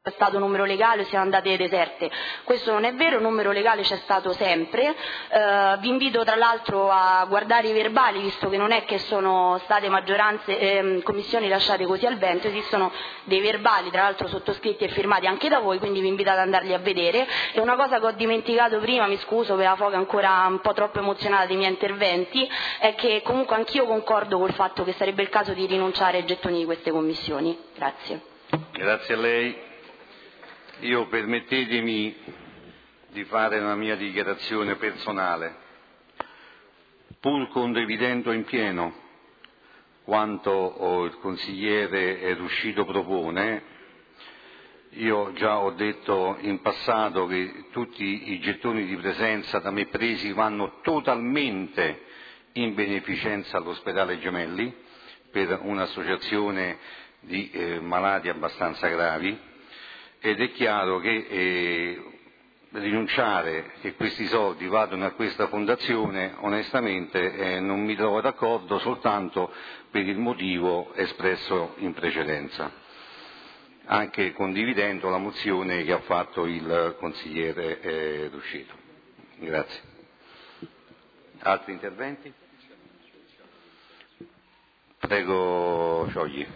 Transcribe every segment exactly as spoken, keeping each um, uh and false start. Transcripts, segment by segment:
è stato numero legale o siano andate deserte. Questo non è vero, il numero legale c'è stato sempre. Eh, vi invito tra l'altro a guardare i verbali, visto che non è che sono state maggioranze eh, commissioni lasciate così al vento, esistono dei verbali tra l'altro sottoscritti e firmati anche da voi, quindi vi invito ad andarli a vedere. E una cosa che ho dimenticato prima, mi scuso per la foga ancora un po' troppo emozionata dei miei interventi, è che comunque anch'io concordo col fatto che sarebbe il caso di rinunciare ai gettoni di queste commissioni. Grazie. Grazie a lei. Io permettetemi di fare una mia dichiarazione personale, pur condividendo in pieno quanto il consigliere Ruscito propone. Io già ho detto in passato che tutti i gettoni di presenza da me presi vanno totalmente in beneficenza all'ospedale Gemelli per un'associazione di eh, malati abbastanza gravi. Ed è chiaro che eh, rinunciare che questi soldi vadano a questa fondazione, onestamente eh, non mi trovo d'accordo, soltanto per il motivo espresso in precedenza, anche condividendo la mozione che ha fatto il consigliere eh, Ruscito. Grazie. Altri interventi? Prego, Sciogli.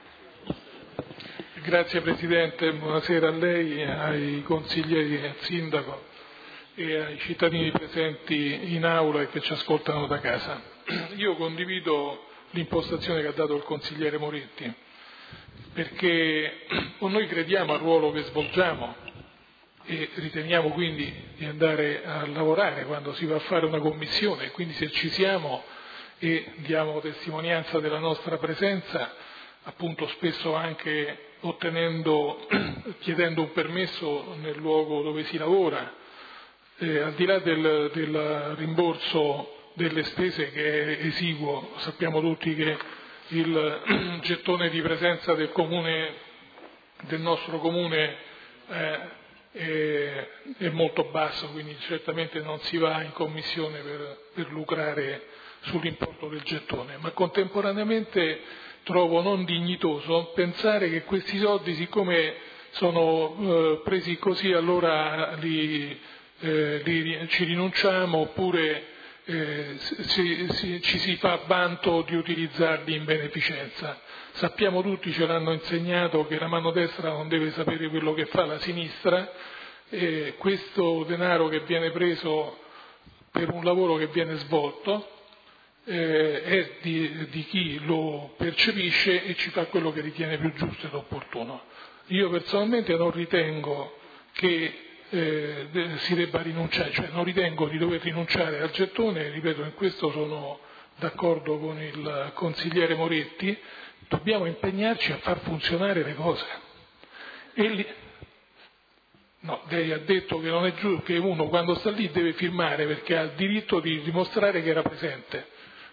Grazie Presidente, buonasera a lei, ai consiglieri, al Sindaco e ai cittadini presenti in aula e che ci ascoltano da casa. Io condivido l'impostazione che ha dato il consigliere Moretti, perché noi crediamo al ruolo che svolgiamo e riteniamo quindi di andare a lavorare quando si va a fare una commissione, quindi se ci siamo e diamo testimonianza della nostra presenza, appunto spesso anche ottenendo, chiedendo un permesso nel luogo dove si lavora, eh, al di là del, del rimborso delle spese che è esiguo, sappiamo tutti che il gettone di presenza del comune, del nostro comune eh, è, è molto basso, quindi certamente non si va in commissione per, per lucrare sull'importo del gettone, ma contemporaneamente trovo non dignitoso pensare che questi soldi, siccome sono eh, presi così, allora li, eh, li, ci rinunciamo, oppure eh, si, si, ci si fa vanto di utilizzarli in beneficenza. Sappiamo tutti, ce l'hanno insegnato, che la mano destra non deve sapere quello che fa la sinistra, e questo denaro che viene preso per un lavoro che viene svolto Eh, è di, di chi lo percepisce e ci fa quello che ritiene più giusto ed opportuno. Io personalmente non ritengo che eh, de, si debba rinunciare, cioè non ritengo di dover rinunciare al gettone, ripeto, in questo sono d'accordo con il consigliere Moretti, dobbiamo impegnarci a far funzionare le cose. E li, no, lei ha detto che non è giusto che uno quando sta lì deve firmare perché ha il diritto di dimostrare che era presente.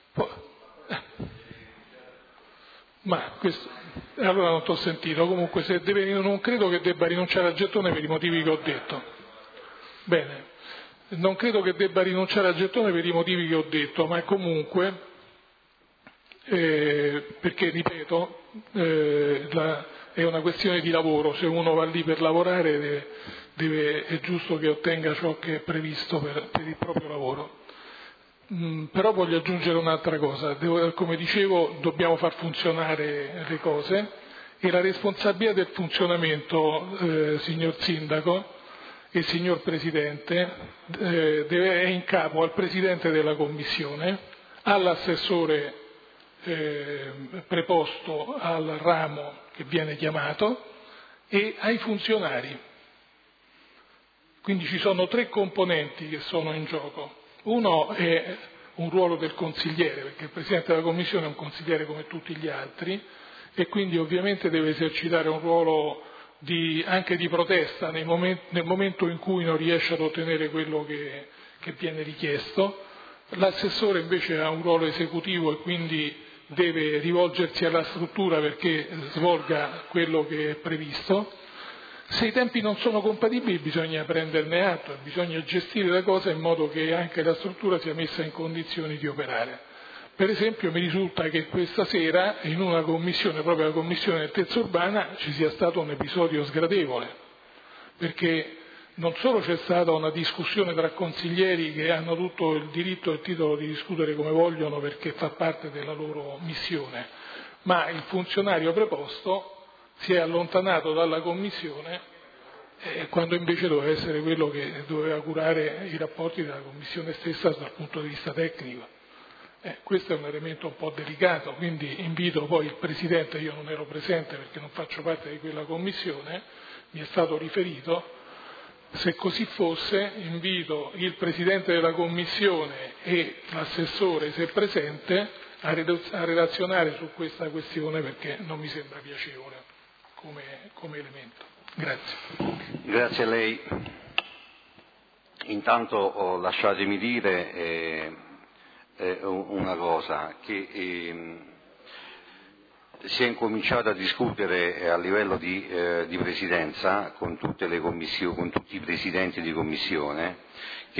Ma questo, allora non ti ho sentito, comunque se deve, non credo che debba rinunciare al gettone per i motivi che ho detto. Bene, non credo che debba rinunciare al gettone per i motivi che ho detto, ma comunque, eh, perché ripeto, eh, la, è una questione di lavoro, se uno va lì per lavorare deve, deve, è giusto che ottenga ciò che è previsto per, per il proprio lavoro. Mm, però voglio aggiungere un'altra cosa, Devo, come dicevo dobbiamo far funzionare le cose e la responsabilità del funzionamento, eh, signor Sindaco e signor Presidente, eh, deve, è in capo al Presidente della Commissione, all'assessore eh, preposto al ramo che viene chiamato e ai funzionari. Quindi ci sono tre componenti che sono in gioco. Uno è un ruolo del consigliere, perché il Presidente della Commissione è un consigliere come tutti gli altri e quindi ovviamente deve esercitare un ruolo di, anche di protesta nel momento, nel momento in cui non riesce ad ottenere quello che, che viene richiesto. L'assessore invece ha un ruolo esecutivo e quindi deve rivolgersi alla struttura perché svolga quello che è previsto. Se i tempi non sono compatibili bisogna prenderne atto, bisogna gestire la cosa in modo che anche la struttura sia messa in condizioni di operare. Per esempio mi risulta che questa sera in una commissione, proprio la commissione altezza urbana, ci sia stato un episodio sgradevole, perché non solo c'è stata una discussione tra consiglieri che hanno tutto il diritto e il titolo di discutere come vogliono perché fa parte della loro missione, ma il funzionario preposto si è allontanato dalla commissione eh, quando invece doveva essere quello che doveva curare i rapporti della commissione stessa dal punto di vista tecnico. Eh, questo è un elemento un po' delicato, quindi invito poi il Presidente, io non ero presente perché non faccio parte di quella commissione, mi è stato riferito, se così fosse invito il Presidente della commissione e l'assessore, se presente, a relazionare su questa questione perché non mi sembra piacevole come, come elemento. Grazie. Grazie a lei. Intanto oh, lasciatemi dire eh, eh, una cosa, che eh, si è incominciato a discutere a livello di, eh, di presidenza con tutte le commissioni, con tutti i presidenti di commissione, che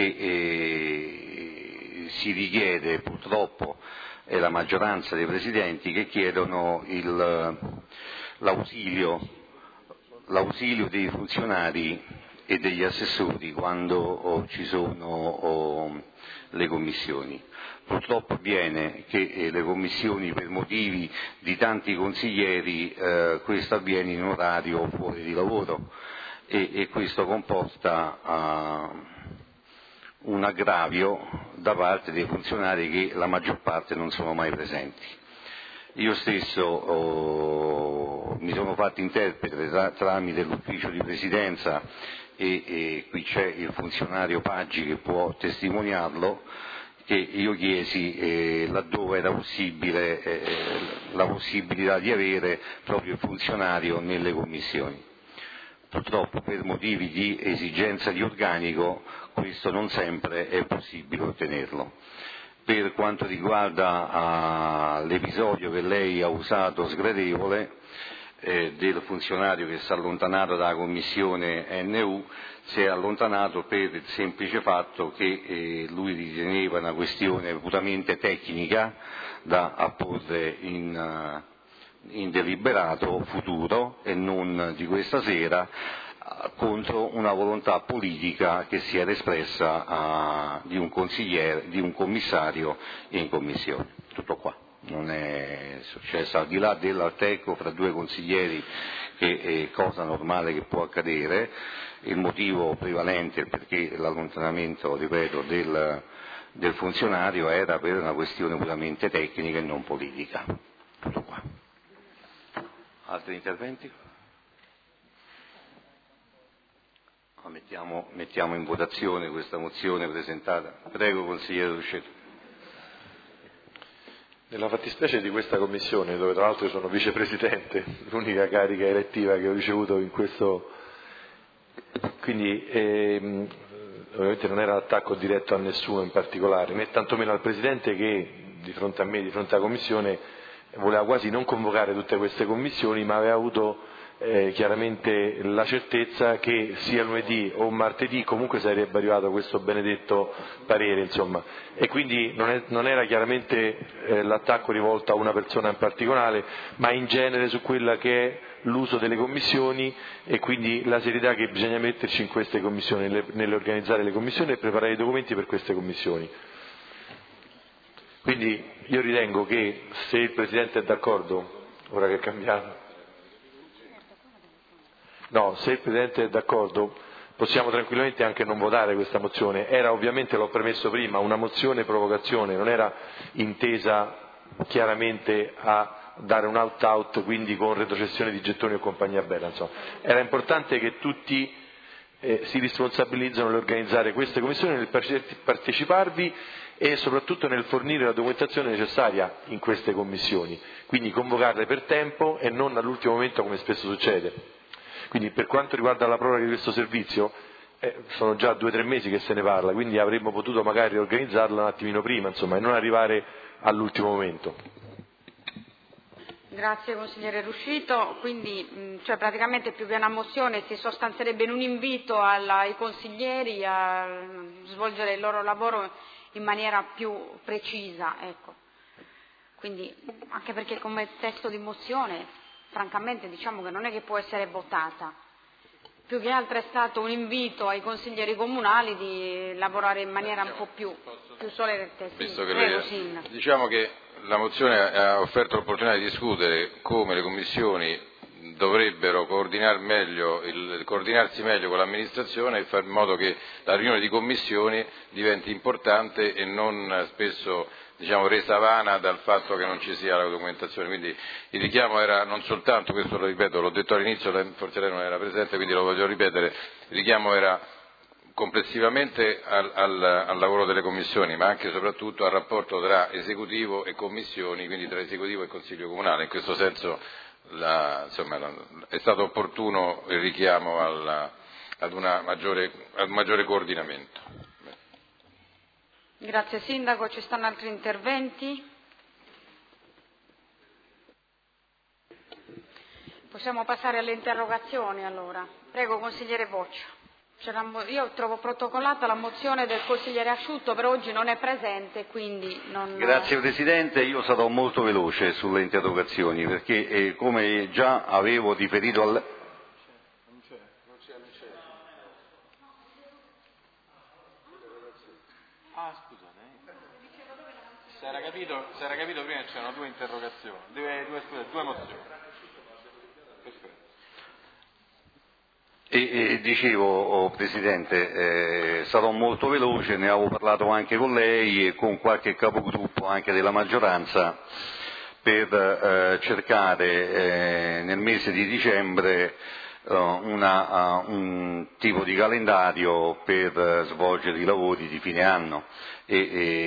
eh, si richiede purtroppo, è la maggioranza dei presidenti che chiedono il, l'ausilio, l'ausilio dei funzionari e degli assessori quando oh, ci sono oh, le commissioni. Purtroppo avviene che eh, le commissioni, per motivi di tanti consiglieri, eh, questo avviene in orario fuori di lavoro e, e questo comporta uh, un aggravio da parte dei funzionari che la maggior parte non sono mai presenti. Io stesso oh, mi sono fatto interprete tra, tramite l'ufficio di presidenza e, e qui c'è il funzionario Paggi che può testimoniarlo, che io chiesi eh, laddove era possibile eh, la possibilità di avere proprio il funzionario nelle commissioni. Purtroppo per motivi di esigenza di organico questo non sempre è possibile ottenerlo. Per quanto riguarda uh, l'episodio che lei ha usato sgradevole eh, del funzionario che si è allontanato dalla commissione N U, si è allontanato per il semplice fatto che eh, lui riteneva una questione puramente tecnica da apporre in, uh, in deliberato futuro e non di questa sera, uh, contro una volontà politica che si era espressa uh, di un consigliere, di un commissario in commissione. Tutto qua. Non è successo, al di là dell'alteco fra due consiglieri, che è cosa normale che può accadere. Il motivo prevalente perché l'allontanamento, ripeto, del, del funzionario era per una questione puramente tecnica e non politica. Tutto qua. Altri interventi? No, mettiamo, mettiamo in votazione questa mozione presentata. Prego, consigliere Ruscetto. Nella fattispecie di questa commissione, dove tra l'altro io sono vicepresidente, l'unica carica elettiva che ho ricevuto in questo, quindi ehm, ovviamente non era attacco diretto a nessuno in particolare, né tantomeno al presidente che di fronte a me, di fronte alla commissione, voleva quasi non convocare tutte queste commissioni, ma aveva avuto eh, chiaramente la certezza che sia lunedì o martedì comunque sarebbe arrivato questo benedetto parere, insomma, e quindi non, è, non era chiaramente eh, l'attacco rivolto a una persona in particolare, ma in genere su quella che è l'uso delle commissioni e quindi la serietà che bisogna metterci in queste commissioni, nelle, nell'organizzare le commissioni e preparare i documenti per queste commissioni. Quindi io ritengo che se il Presidente è d'accordo, ora che cambiamo, no, se il Presidente è d'accordo possiamo tranquillamente anche non votare questa mozione. Era ovviamente, l'ho premesso prima, una mozione provocazione, non era intesa chiaramente a dare un out-out, quindi con retrocessione di gettoni o compagnia bella. Insomma. Era importante che tutti eh, si responsabilizzano nell'organizzare queste commissioni, nel parteciparvi e soprattutto nel fornire la documentazione necessaria in queste commissioni, quindi convocarle per tempo e non all'ultimo momento come spesso succede. Quindi per quanto riguarda la proroga di questo servizio, eh, sono già due o tre mesi che se ne parla, quindi avremmo potuto magari organizzarla un attimino prima, insomma, e non arrivare all'ultimo momento. Grazie consigliere Ruscito, quindi cioè, praticamente più che una mozione si sostanzierebbe in un invito alla, ai consiglieri a svolgere il loro lavoro in maniera più precisa. Ecco. quindi anche perché come testo di mozione francamente diciamo che non è che può essere votata. Più che altro è stato un invito ai consiglieri comunali di lavorare in maniera un po' più, più solerte. Sì, Visto che prego, lei, Sindaco. diciamo che la mozione ha offerto l'opportunità di discutere come le commissioni dovrebbero coordinare meglio, il, coordinarsi meglio con l'amministrazione e fare in modo che la riunione di commissioni diventi importante e non spesso diciamo, resa vana dal fatto che non ci sia la documentazione. Quindi il richiamo era non soltanto, questo lo ripeto, l'ho detto all'inizio, forse lei non era presente, quindi lo voglio ripetere, il richiamo era complessivamente al, al, al lavoro delle commissioni, ma anche e soprattutto al rapporto tra esecutivo e commissioni, quindi tra esecutivo e consiglio comunale. In questo senso la, insomma, la, è stato opportuno il richiamo alla, ad, una maggiore, ad un maggiore coordinamento. Grazie Sindaco, ci stanno altri interventi? Possiamo passare alle interrogazioni allora. Prego consigliere Boccia. Io trovo protocollata la mozione del consigliere Asciutto, però oggi non è presente, quindi non... Grazie Presidente, io sarò molto veloce sulle interrogazioni perché eh, come già avevo riferito al... Non c'è, non c'è, non c'è. Ah, scusa, se era capito, se era capito prima c'erano due interrogazioni, due, due, scusa, due mozioni. Perfetto. E, e dicevo, oh, Presidente, eh, sarò molto veloce, ne avevo parlato anche con lei e con qualche capogruppo anche della maggioranza per eh, cercare eh, nel mese di dicembre uh, una, uh, un tipo di calendario per uh, svolgere i lavori di fine anno e,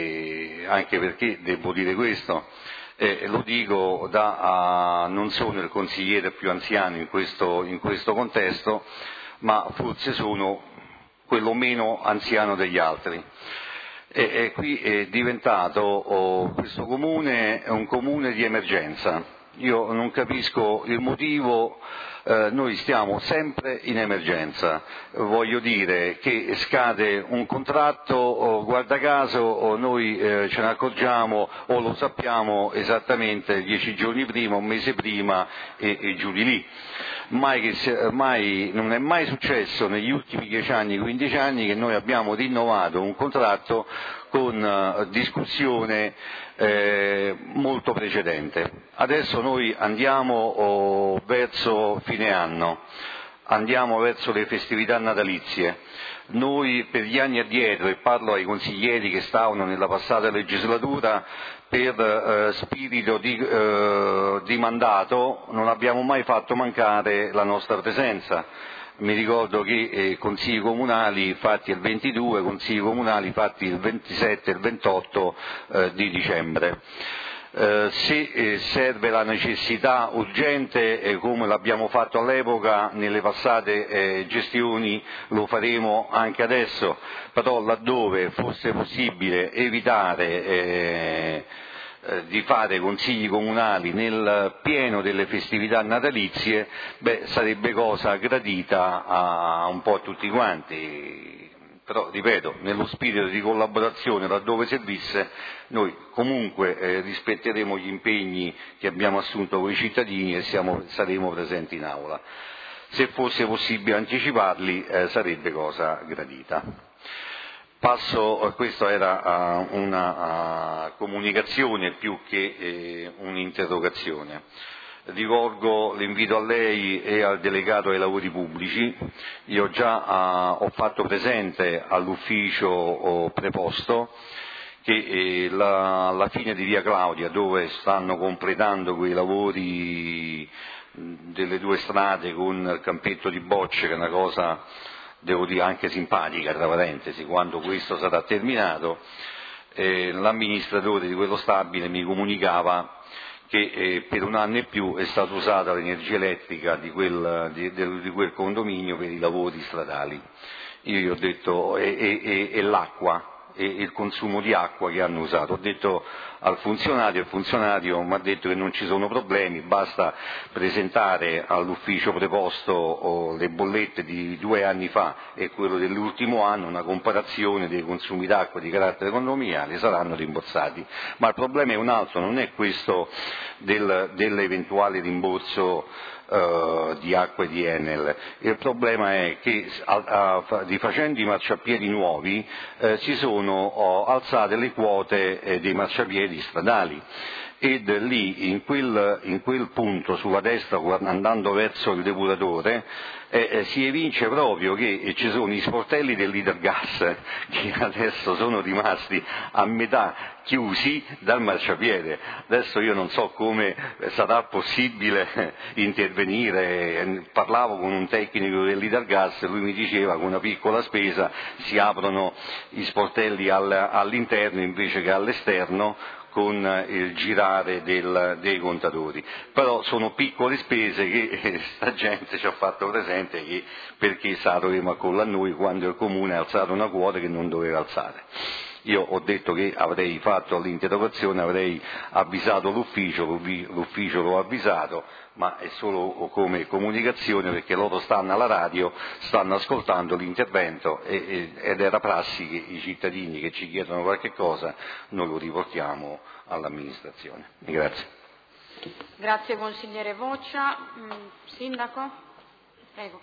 e anche perché devo dire questo. Eh, lo dico da, uh, non sono il consigliere più anziano in questo, in questo contesto, ma forse sono quello meno anziano degli altri. E, e qui è diventato oh, questo comune è un comune di emergenza. Io non capisco il motivo. Eh, noi stiamo sempre in emergenza, voglio dire che scade un contratto, oh, guarda caso oh, noi eh, ce ne accorgiamo o lo sappiamo esattamente dieci giorni prima, un mese prima e, e giù di lì. Mai che se, mai, non è mai successo negli ultimi dieci anni, quindici anni che noi abbiamo rinnovato un contratto con uh, discussione eh, molto precedente. Adesso noi andiamo oh, verso fine anno, andiamo verso le festività natalizie. Noi per gli anni addietro, e parlo ai consiglieri che stavano nella passata legislatura, per eh, spirito di, eh, di mandato non abbiamo mai fatto mancare la nostra presenza. Mi ricordo che eh, consigli comunali fatti il ventidue, consigli comunali fatti il ventisette e il ventotto eh, di dicembre. Eh, se eh, serve la necessità urgente, eh, come l'abbiamo fatto all'epoca nelle passate eh, gestioni, lo faremo anche adesso, però laddove fosse possibile evitare eh, eh, di fare consigli comunali nel pieno delle festività natalizie, beh, sarebbe cosa gradita a un po' a tutti quanti. Però, ripeto, nello spirito di collaborazione, laddove servisse, noi comunque eh, rispetteremo gli impegni che abbiamo assunto con i cittadini e siamo, saremo presenti in aula. Se fosse possibile anticiparli eh, sarebbe cosa gradita. Passo, questa era uh, una uh, comunicazione più che eh, un'interrogazione. Rivolgo l'invito a lei e al delegato ai lavori pubblici. Io già uh, ho fatto presente all'ufficio oh, preposto che eh, la, la fine di via Claudia, dove stanno completando quei lavori delle due strade con il campetto di bocce, che è una cosa, devo dire, anche simpatica, tra parentesi, quando questo sarà terminato, eh, l'amministratore di quello stabile mi comunicava che eh, per un anno e più è stata usata l'energia elettrica di quel, di, di quel condominio per i lavori stradali. Io gli ho detto, e, e, e, e l'acqua, e il consumo di acqua che hanno usato. Ho detto al funzionario, il funzionario mi ha detto che non ci sono problemi, basta presentare all'ufficio preposto le bollette di due anni fa e quello dell'ultimo anno, una comparazione dei consumi d'acqua di carattere condominiale, saranno rimborsati. Ma il problema è un altro, non è questo del, dell'eventuale rimborso Uh, di acqua e di Enel. Il problema è che a, a, rifacendo i marciapiedi nuovi eh, si sono oh, alzate le quote eh, dei marciapiedi stradali ed lì in quel, in quel punto sulla destra andando verso il depuratore eh, eh, si evince proprio che eh, ci sono i sportelli dell'Italgas che adesso sono rimasti a metà chiusi dal marciapiede. Adesso io non so come sarà possibile intervenire, parlavo con un tecnico dell'Italgas e lui mi diceva che con una piccola spesa si aprono i sportelli al, all'interno invece che all'esterno con il girare del, dei contatori, però sono piccole spese che eh, sta gente ci ha fatto presente che perché Sato che a noi quando il Comune ha alzato una quota che non doveva alzare. Io ho detto che avrei fatto l'interrogazione, avrei avvisato l'ufficio, l'ufficio l'ho avvisato, ma è solo come comunicazione perché loro stanno alla radio, stanno ascoltando l'intervento e, e, ed era prassi che i cittadini che ci chiedono qualche cosa noi lo riportiamo all'amministrazione. Grazie. Grazie consigliere Voccia. Mm, sindaco? Prego.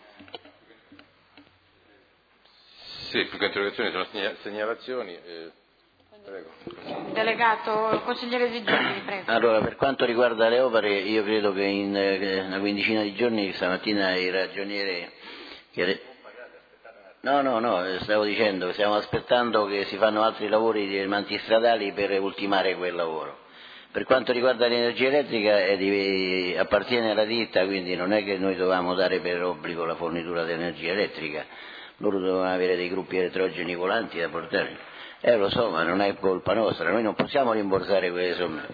Sì, più che interrogazioni sono segnalazioni. Eh, prego. Delegato, consigliere Sigilli, prego. Allora, per quanto riguarda le opere, io credo che in eh, una quindicina di giorni, stamattina il ragioniere... Che... No, no, no, stavo dicendo che stiamo aspettando che si fanno altri lavori di manti stradali per ultimare quel lavoro. Per quanto riguarda l'energia elettrica è di, appartiene alla ditta, quindi non è che noi dovevamo dare per obbligo la fornitura di energia elettrica. Loro dovevano avere dei gruppi elettrogeni volanti da portare. Eh lo so, ma non è colpa nostra, noi non possiamo rimborsare quelle somme.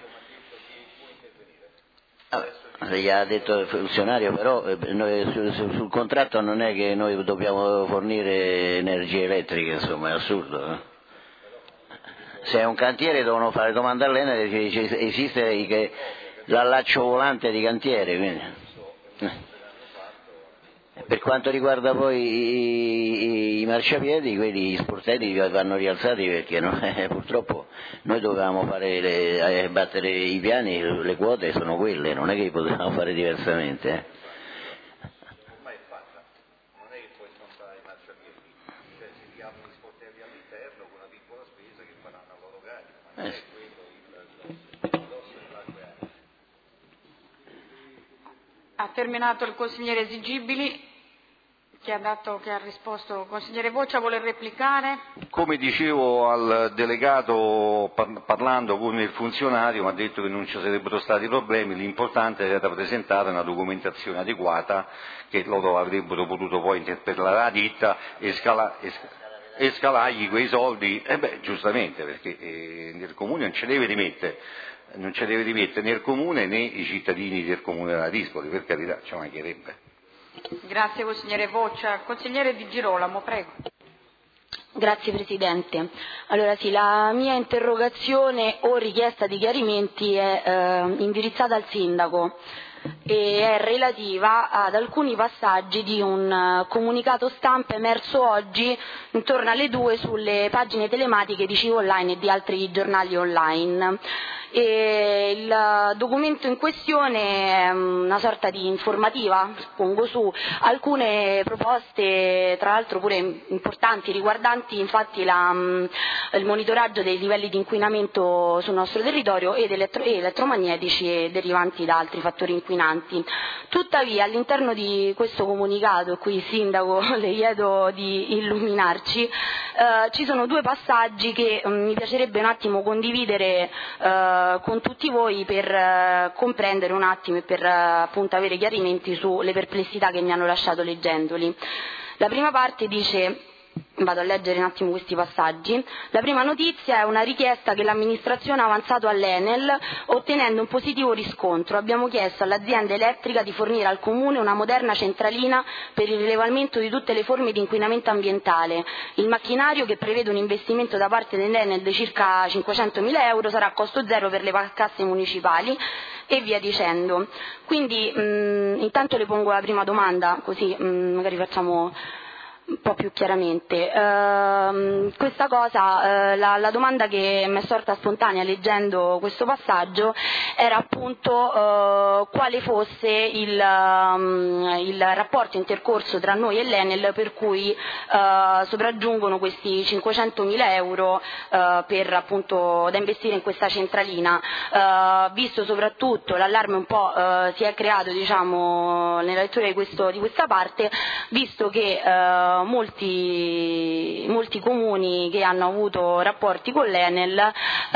Vabbè, gli ha detto il funzionario, però noi, sul, sul contratto non è che noi dobbiamo fornire energia elettrica, insomma, è assurdo. Eh? Se è un cantiere devono fare domanda all'Enel, esiste che l'allaccio volante di cantiere, quindi... Eh. Per quanto riguarda poi i, i, i marciapiedi, quelli sportelli vanno rialzati perché no, eh, purtroppo noi dovevamo fare le, eh, battere i piani, le quote sono quelle, non è che potevamo fare diversamente. Eh. Ormai è fatta, non è che puoi smontare i marciapiedi, cioè si riaprono gli sportelli all'interno con una piccola spesa che faranno a loro carico, ma non è quello il grosso dell'acqua. Ha terminato il consigliere Sigibili. Che ha, dato, che ha risposto il consigliere Voccia, vuole replicare? Come dicevo al delegato par- parlando con il funzionario mi ha detto che non ci sarebbero stati problemi, l'importante era presentare una documentazione adeguata che loro avrebbero potuto poi interpellare la ditta e, scala- e, e scalargli quei soldi, e beh giustamente perché eh, nel comune non ce deve rimettere, non ce deve rimettere né il comune né i cittadini del comune della Dispoli, per carità, ci mancherebbe. Grazie consigliere Voccia. Consigliere Di Girolamo, prego. Grazie Presidente. Allora sì, la mia interrogazione o richiesta di chiarimenti è eh, indirizzata al Sindaco e è relativa ad alcuni passaggi di un uh, comunicato stampa emerso oggi intorno alle due sulle pagine telematiche di Civo Online e di altri giornali online. E il documento in questione è una sorta di informativa, suppongo, su alcune proposte, tra l'altro pure importanti, riguardanti infatti la, il monitoraggio dei livelli di inquinamento sul nostro territorio ed elettro, elettromagnetici e derivanti da altri fattori inquinanti. Tuttavia all'interno di questo comunicato, qui Sindaco le chiedo di illuminarci, eh, ci sono due passaggi che um, mi piacerebbe un attimo condividere eh, con tutti voi per uh, comprendere un attimo e per uh, appunto avere chiarimenti sulle perplessità che mi hanno lasciato leggendoli. La prima parte dice: Vado a leggere un attimo questi passaggi. La prima notizia è una richiesta che l'amministrazione ha avanzato all'Enel ottenendo un positivo riscontro. Abbiamo chiesto all'azienda elettrica di fornire al Comune una moderna centralina per il rilevamento di tutte le forme di inquinamento ambientale. Il macchinario, che prevede un investimento da parte dell'Enel di circa cinquecentomila euro, sarà a costo zero per le casse municipali e via dicendo. Quindi mh, intanto le pongo la prima domanda, così mh, magari facciamo un po' più chiaramente. Uh, questa cosa, uh, la, la domanda che mi è sorta spontanea leggendo questo passaggio era appunto uh, quale fosse il, um, il rapporto intercorso tra noi e l'Enel per cui uh, sopraggiungono questi cinquecentomila euro uh, per, appunto, da investire in questa centralina, uh, visto soprattutto l'allarme un po' uh, si è creato, diciamo, nella lettura di, questo, di questa parte, visto che uh, Molti, molti comuni che hanno avuto rapporti con l'Enel eh,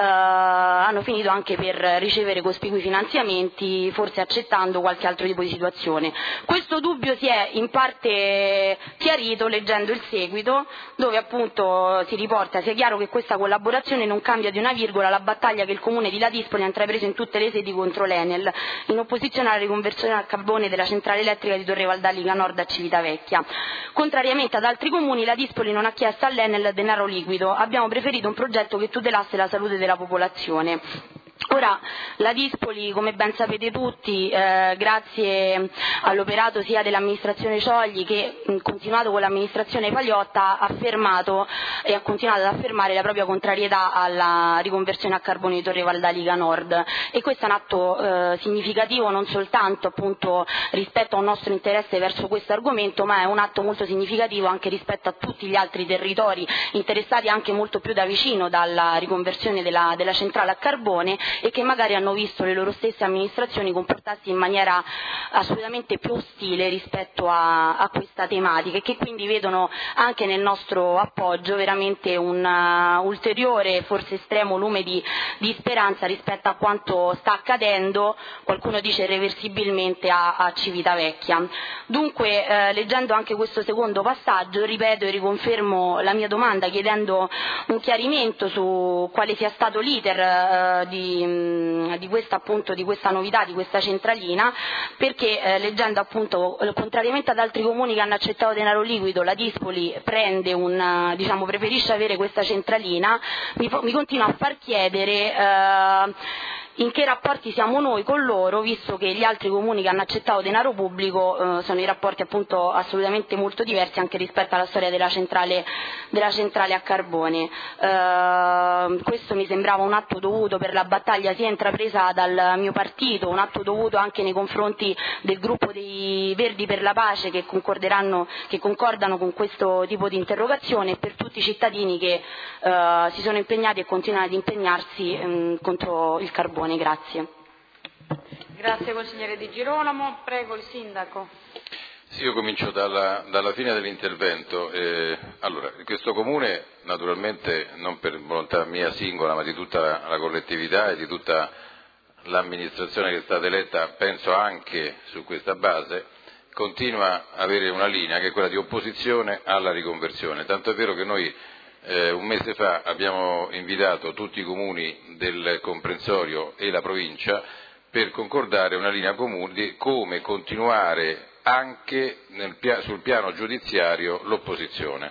hanno finito anche per ricevere cospicui finanziamenti, forse accettando qualche altro tipo di situazione. Questo dubbio si è in parte chiarito leggendo il seguito, dove appunto si riporta: sia chiaro che questa collaborazione non cambia di una virgola la battaglia che il Comune di Ladispoli ha intrapreso in tutte le sedi contro l'Enel, in opposizione alla riconversione a carbone della centrale elettrica di Torre Valdaliga Nord a Civitavecchia. Contrariamente ad altri comuni, Ladispoli non ha chiesto all'Enel denaro liquido. Abbiamo preferito un progetto che tutelasse la salute della popolazione. Ora, Ladispoli, come ben sapete tutti, eh, grazie all'operato sia dell'amministrazione Ciogli che mh, continuato con l'amministrazione Paliotta, ha affermato e ha continuato ad affermare la propria contrarietà alla riconversione a carbone di Torre Valdaliga Nord, e questo è un atto eh, significativo non soltanto appunto rispetto a un nostro interesse verso questo argomento, ma è un atto molto significativo anche rispetto a tutti gli altri territori interessati anche molto più da vicino dalla riconversione della, della centrale a carbone, e che magari hanno visto le loro stesse amministrazioni comportarsi in maniera assolutamente più ostile rispetto a, a questa tematica, e che quindi vedono anche nel nostro appoggio veramente un uh, ulteriore, forse estremo lume di, di speranza rispetto a quanto sta accadendo, qualcuno dice irreversibilmente, a, a Civitavecchia. Dunque, eh, leggendo anche questo secondo passaggio, ripeto e riconfermo la mia domanda chiedendo un chiarimento su quale sia stato l'iter eh, di di questa, appunto, di questa novità, di questa centralina, perché eh, leggendo appunto, contrariamente ad altri comuni che hanno accettato denaro liquido, Ladispoli prende un, diciamo, preferisce avere questa centralina, mi, mi continua a far chiedere eh, in che rapporti siamo noi con loro, visto che gli altri comuni che hanno accettato denaro pubblico eh, sono i rapporti appunto assolutamente molto diversi anche rispetto alla storia della centrale, della centrale a carbone. Eh, questo mi sembrava un atto dovuto per la battaglia sia intrapresa dal mio partito, un atto dovuto anche nei confronti del gruppo dei Verdi per la Pace, che concorderanno, che concordano con questo tipo di interrogazione, e per tutti i cittadini che eh, si sono impegnati e continuano ad impegnarsi mh, contro il carbone. Grazie. Grazie consigliere Di Girolamo. Prego il sindaco. Sì, io comincio dalla, dalla fine dell'intervento. Eh, allora, questo comune, naturalmente, non per volontà mia singola, ma di tutta la, la collettività e di tutta l'amministrazione che è stata eletta, penso anche su questa base, continua a avere una linea che è quella di opposizione alla riconversione. Tanto è vero che noi Eh, un mese fa abbiamo invitato tutti i comuni del comprensorio e la provincia per concordare una linea comune di come continuare anche nel, sul piano giudiziario l'opposizione,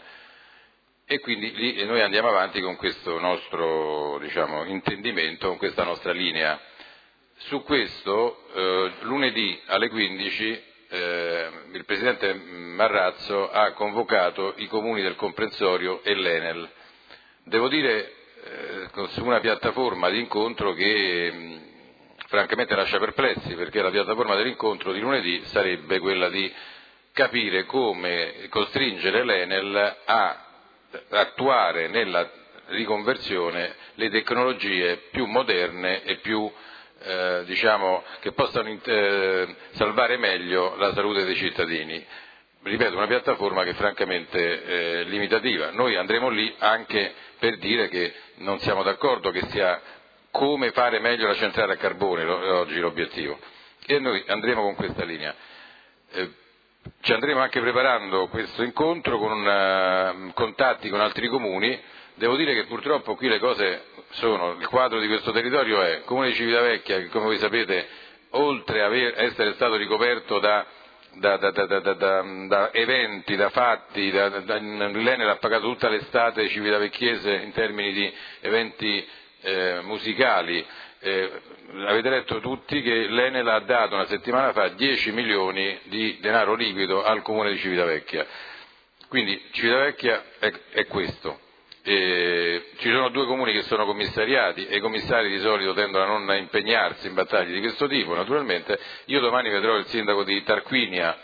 e quindi lì noi andiamo avanti con questo nostro, diciamo, intendimento, con questa nostra linea. Su questo eh, lunedì alle quindici Eh, il Presidente Marrazzo ha convocato i comuni del comprensorio e l'Enel. Devo dire, eh, su una piattaforma di incontro che mh, francamente lascia perplessi, perché la piattaforma dell'incontro di lunedì sarebbe quella di capire come costringere l'Enel a attuare nella riconversione le tecnologie più moderne e più Eh, diciamo, che possano eh, salvare meglio la salute dei cittadini. Ripeto, una piattaforma che francamente è eh, limitativa. Noi andremo lì anche per dire che non siamo d'accordo che sia come fare meglio la centrale a carbone lo, oggi l'obiettivo, e noi andremo con questa linea. Eh, ci andremo anche preparando questo incontro con uh, contatti con altri comuni. Devo dire che purtroppo qui le cose sono, il quadro di questo territorio è il comune di Civitavecchia, che come voi sapete, oltre a essere stato ricoperto da, da, da, da, da, da, da eventi, da fatti, da, da, l'Enel ha pagato tutta l'estate civitavecchiese in termini di eventi eh, musicali. Eh, avete letto tutti che l'Enel ha dato una settimana fa dieci milioni di denaro liquido al comune di Civitavecchia. Quindi Civitavecchia è, è questo. Eh, ci sono due comuni che sono commissariati e i commissari di solito tendono a non impegnarsi in battaglie di questo tipo, naturalmente. Io domani vedrò il sindaco di Tarquinia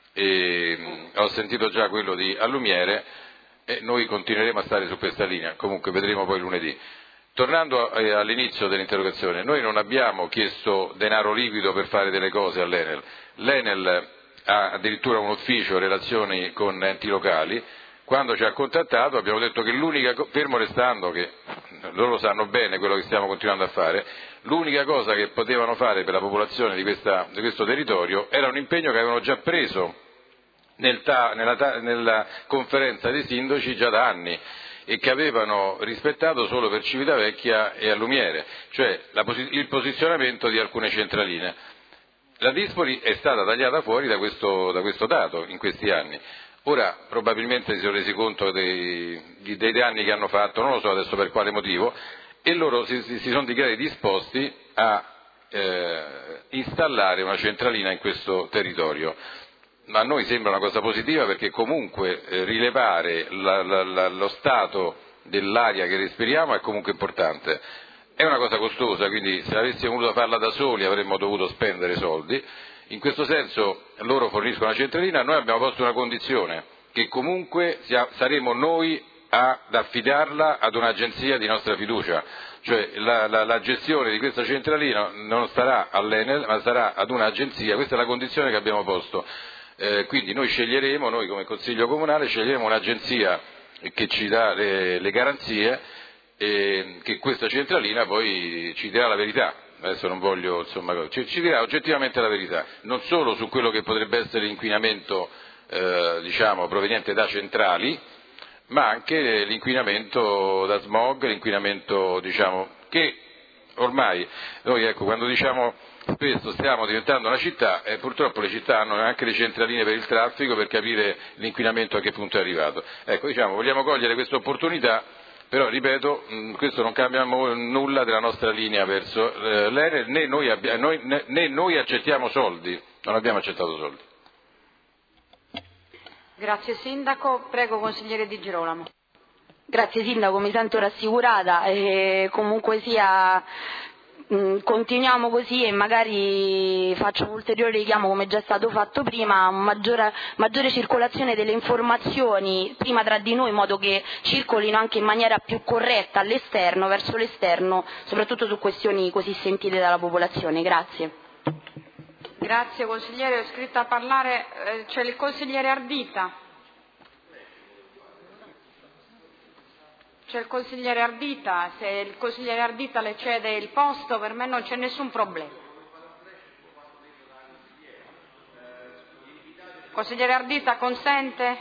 e mh, ho sentito già quello di Allumiere e noi continueremo a stare su questa linea, comunque vedremo poi lunedì. Tornando eh, all'inizio dell'interrogazione, noi non abbiamo chiesto denaro liquido per fare delle cose all'Enel. L'Enel ha addirittura un ufficio relazioni con enti locali. Quando ci ha contattato abbiamo detto che l'unica, fermo restando che loro sanno bene quello che stiamo continuando a fare, l'unica cosa che potevano fare per la popolazione di, questa, di questo territorio era un impegno che avevano già preso nel ta, nella, ta, nella conferenza dei sindaci già da anni e che avevano rispettato solo per Civitavecchia e Allumiere, cioè la, il posizionamento di alcune centraline. La Dispoli è stata tagliata fuori da questo, da questo dato in questi anni. Ora probabilmente si sono resi conto dei, dei danni che hanno fatto, non lo so adesso per quale motivo, e loro si, si, si sono dichiarati disposti a eh, installare una centralina in questo territorio. Ma a noi sembra una cosa positiva perché comunque eh, rilevare la, la, la, lo stato dell'aria che respiriamo è comunque importante. È una cosa costosa, quindi se avessimo voluto farla da soli avremmo dovuto spendere soldi. In questo senso loro forniscono la centralina, noi abbiamo posto una condizione, che comunque sia, saremo noi ad affidarla ad un'agenzia di nostra fiducia, cioè la, la, la gestione di questa centralina non starà all'Enel ma sarà ad un'agenzia, questa è la condizione che abbiamo posto. Eh, quindi noi sceglieremo, noi come Consiglio Comunale sceglieremo un'agenzia che ci dà le, le garanzie e che questa centralina poi ci dirà la verità. Adesso non voglio, insomma, ci, ci dirà oggettivamente la verità, non solo su quello che potrebbe essere l'inquinamento eh, diciamo proveniente da centrali, ma anche l'inquinamento da smog, l'inquinamento diciamo che ormai noi ecco quando diciamo spesso stiamo diventando una città e purtroppo le città hanno anche le centraline per il traffico per capire l'inquinamento a che punto è arrivato. Ecco, diciamo, vogliamo cogliere questa opportunità. Però, ripeto, questo non cambia nulla della nostra linea verso eh, l'Enel, né noi, abbia, noi, né, né noi accettiamo soldi, non abbiamo accettato soldi. Grazie Sindaco, prego Consigliere Di Girolamo. Grazie Sindaco, mi sento rassicurata e comunque sia mh, continuiamo così e magari faccio un ulteriore richiamo come già è stato fatto prima, maggiore, maggiore circolazione delle informazioni prima tra di noi in modo che circolino anche in maniera più corretta all'esterno, verso l'esterno, soprattutto su questioni così sentite dalla popolazione. Grazie. Grazie Consigliere, ho iscritto a parlare, eh, c'è il Consigliere Ardita. C'è il Consigliere Ardita, se il Consigliere Ardita le cede il posto per me non c'è nessun problema. Consigliere Ardita consente?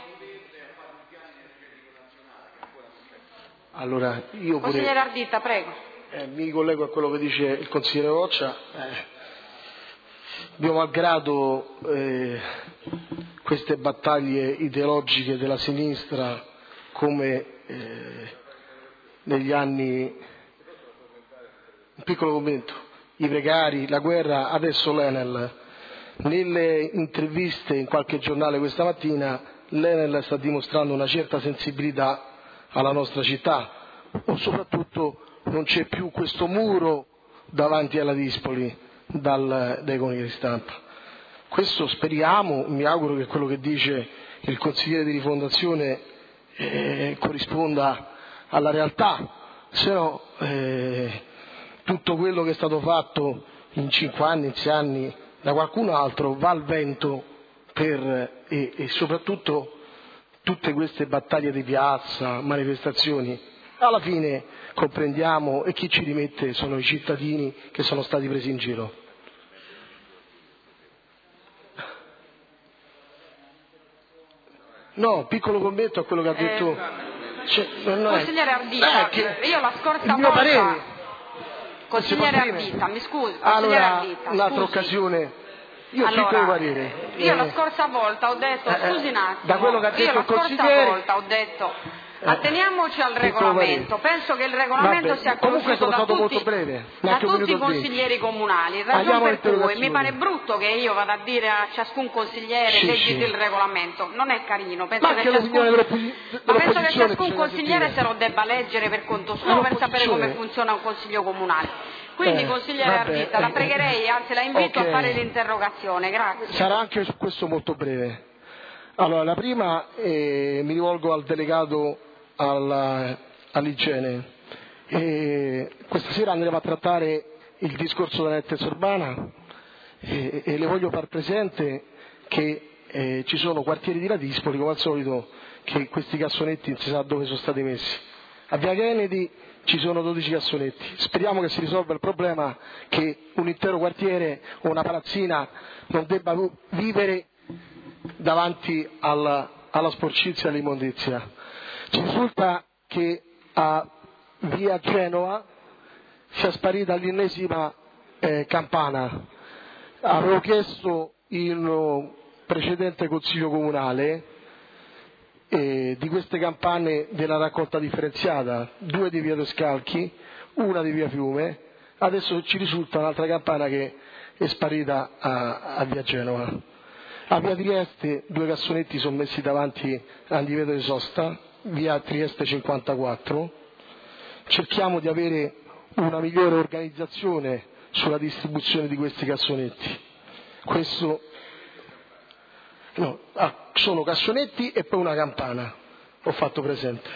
Allora, io pure, Consigliere Ardita, prego. Eh, mi collego a quello che dice il Consigliere Roccia. Eh, mio malgrado eh, queste battaglie ideologiche della sinistra come eh, negli anni, un piccolo commento, i precari, la guerra, adesso l'Enel. Nelle interviste in qualche giornale questa mattina l'Enel sta dimostrando una certa sensibilità alla nostra città, o soprattutto non c'è più questo muro davanti alla Dispoli dal, dai coni di stampa. Questo speriamo, mi auguro che quello che dice il consigliere di rifondazione eh, corrisponda alla realtà, se no eh, tutto quello che è stato fatto in cinque anni, in sei anni da qualcun altro va al vento per, e, e soprattutto tutte queste battaglie di piazza, manifestazioni, alla fine comprendiamo e chi ci rimette sono i cittadini che sono stati presi in giro. No, piccolo commento a quello che ha detto... Eh, cioè, non è... Consigliere Ardita, eh, che... io la scorsa il mio volta... parere... Consigliere Ardita, mi scusi, consigliere Allora, Ardita, un'altra scusi. occasione... Io allora, piccolo parere... Io eh, la scorsa volta ho detto, eh, scusi un attimo, da quello che ha detto io la il scorsa consigliere... volta ho detto... Atteniamoci al regolamento, penso che il regolamento Vabbè, sia comunque conosciuto sono da stato tutti, molto breve, da un tutti i minuto consiglieri comunali, Andiamo ragion per cui all'interrogazione. mi pare brutto che io vada a dire a ciascun consigliere Sì, leggiti sì. il regolamento, non è carino, penso Ma che anche ciascun, l'opinione dell'opposi- ma penso che dell'opposizione ciascun bisogna consigliere sentire. se lo debba leggere per conto suo per sapere come funziona un consiglio comunale. Quindi Eh, consigliere vabbè, Ardita, la eh, pregherei, anzi la invito ok. a fare l'interrogazione, grazie. Sarà anche su questo molto breve. Allora, la prima eh, mi rivolgo al delegato alla, all'igiene. E questa sera andremo a trattare il discorso della nettezza urbana e, e le voglio far presente che eh, ci sono quartieri di Ladispoli, come al solito, che questi cassonetti non si sa dove sono stati messi. A Via Kennedy ci sono dodici cassonetti. Speriamo che si risolva il problema che un intero quartiere o una palazzina non debba vivere davanti alla, alla sporcizia e all'immondizia. Ci risulta che a Via Genova sia sparita l'ennesima eh, campana. Avevo chiesto in un precedente consiglio comunale eh, di queste campane della raccolta differenziata, due di Via Toscalchi, una di Via Fiume, adesso ci risulta un'altra campana che è sparita a, a Via Genova. A Via Trieste due cassonetti sono messi davanti a divieto di sosta, Via Trieste cinquantaquattro. Cerchiamo di avere una migliore organizzazione sulla distribuzione di questi cassonetti. Questo no, ah, sono cassonetti e poi una campana, ho fatto presente.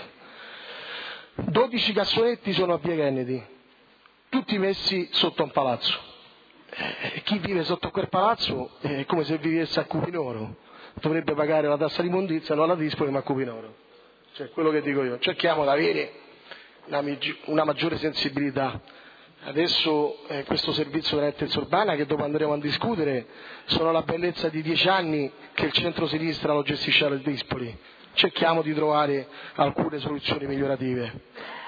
dodici cassonetti sono a Via Kennedy, tutti messi sotto un palazzo. Eh, chi vive sotto quel palazzo è come se vivesse a Cupinoro, dovrebbe pagare la tassa di immondizia non alla Dispoli ma a Cupinoro. Cioè, quello che dico io, cerchiamo di avere una, una maggiore sensibilità. Adesso eh, questo servizio della nettezza urbana, che dopo andremo a discutere, sono la bellezza di dieci anni che il centro-sinistra lo gestisce alla Dispoli. Cerchiamo di trovare alcune soluzioni migliorative.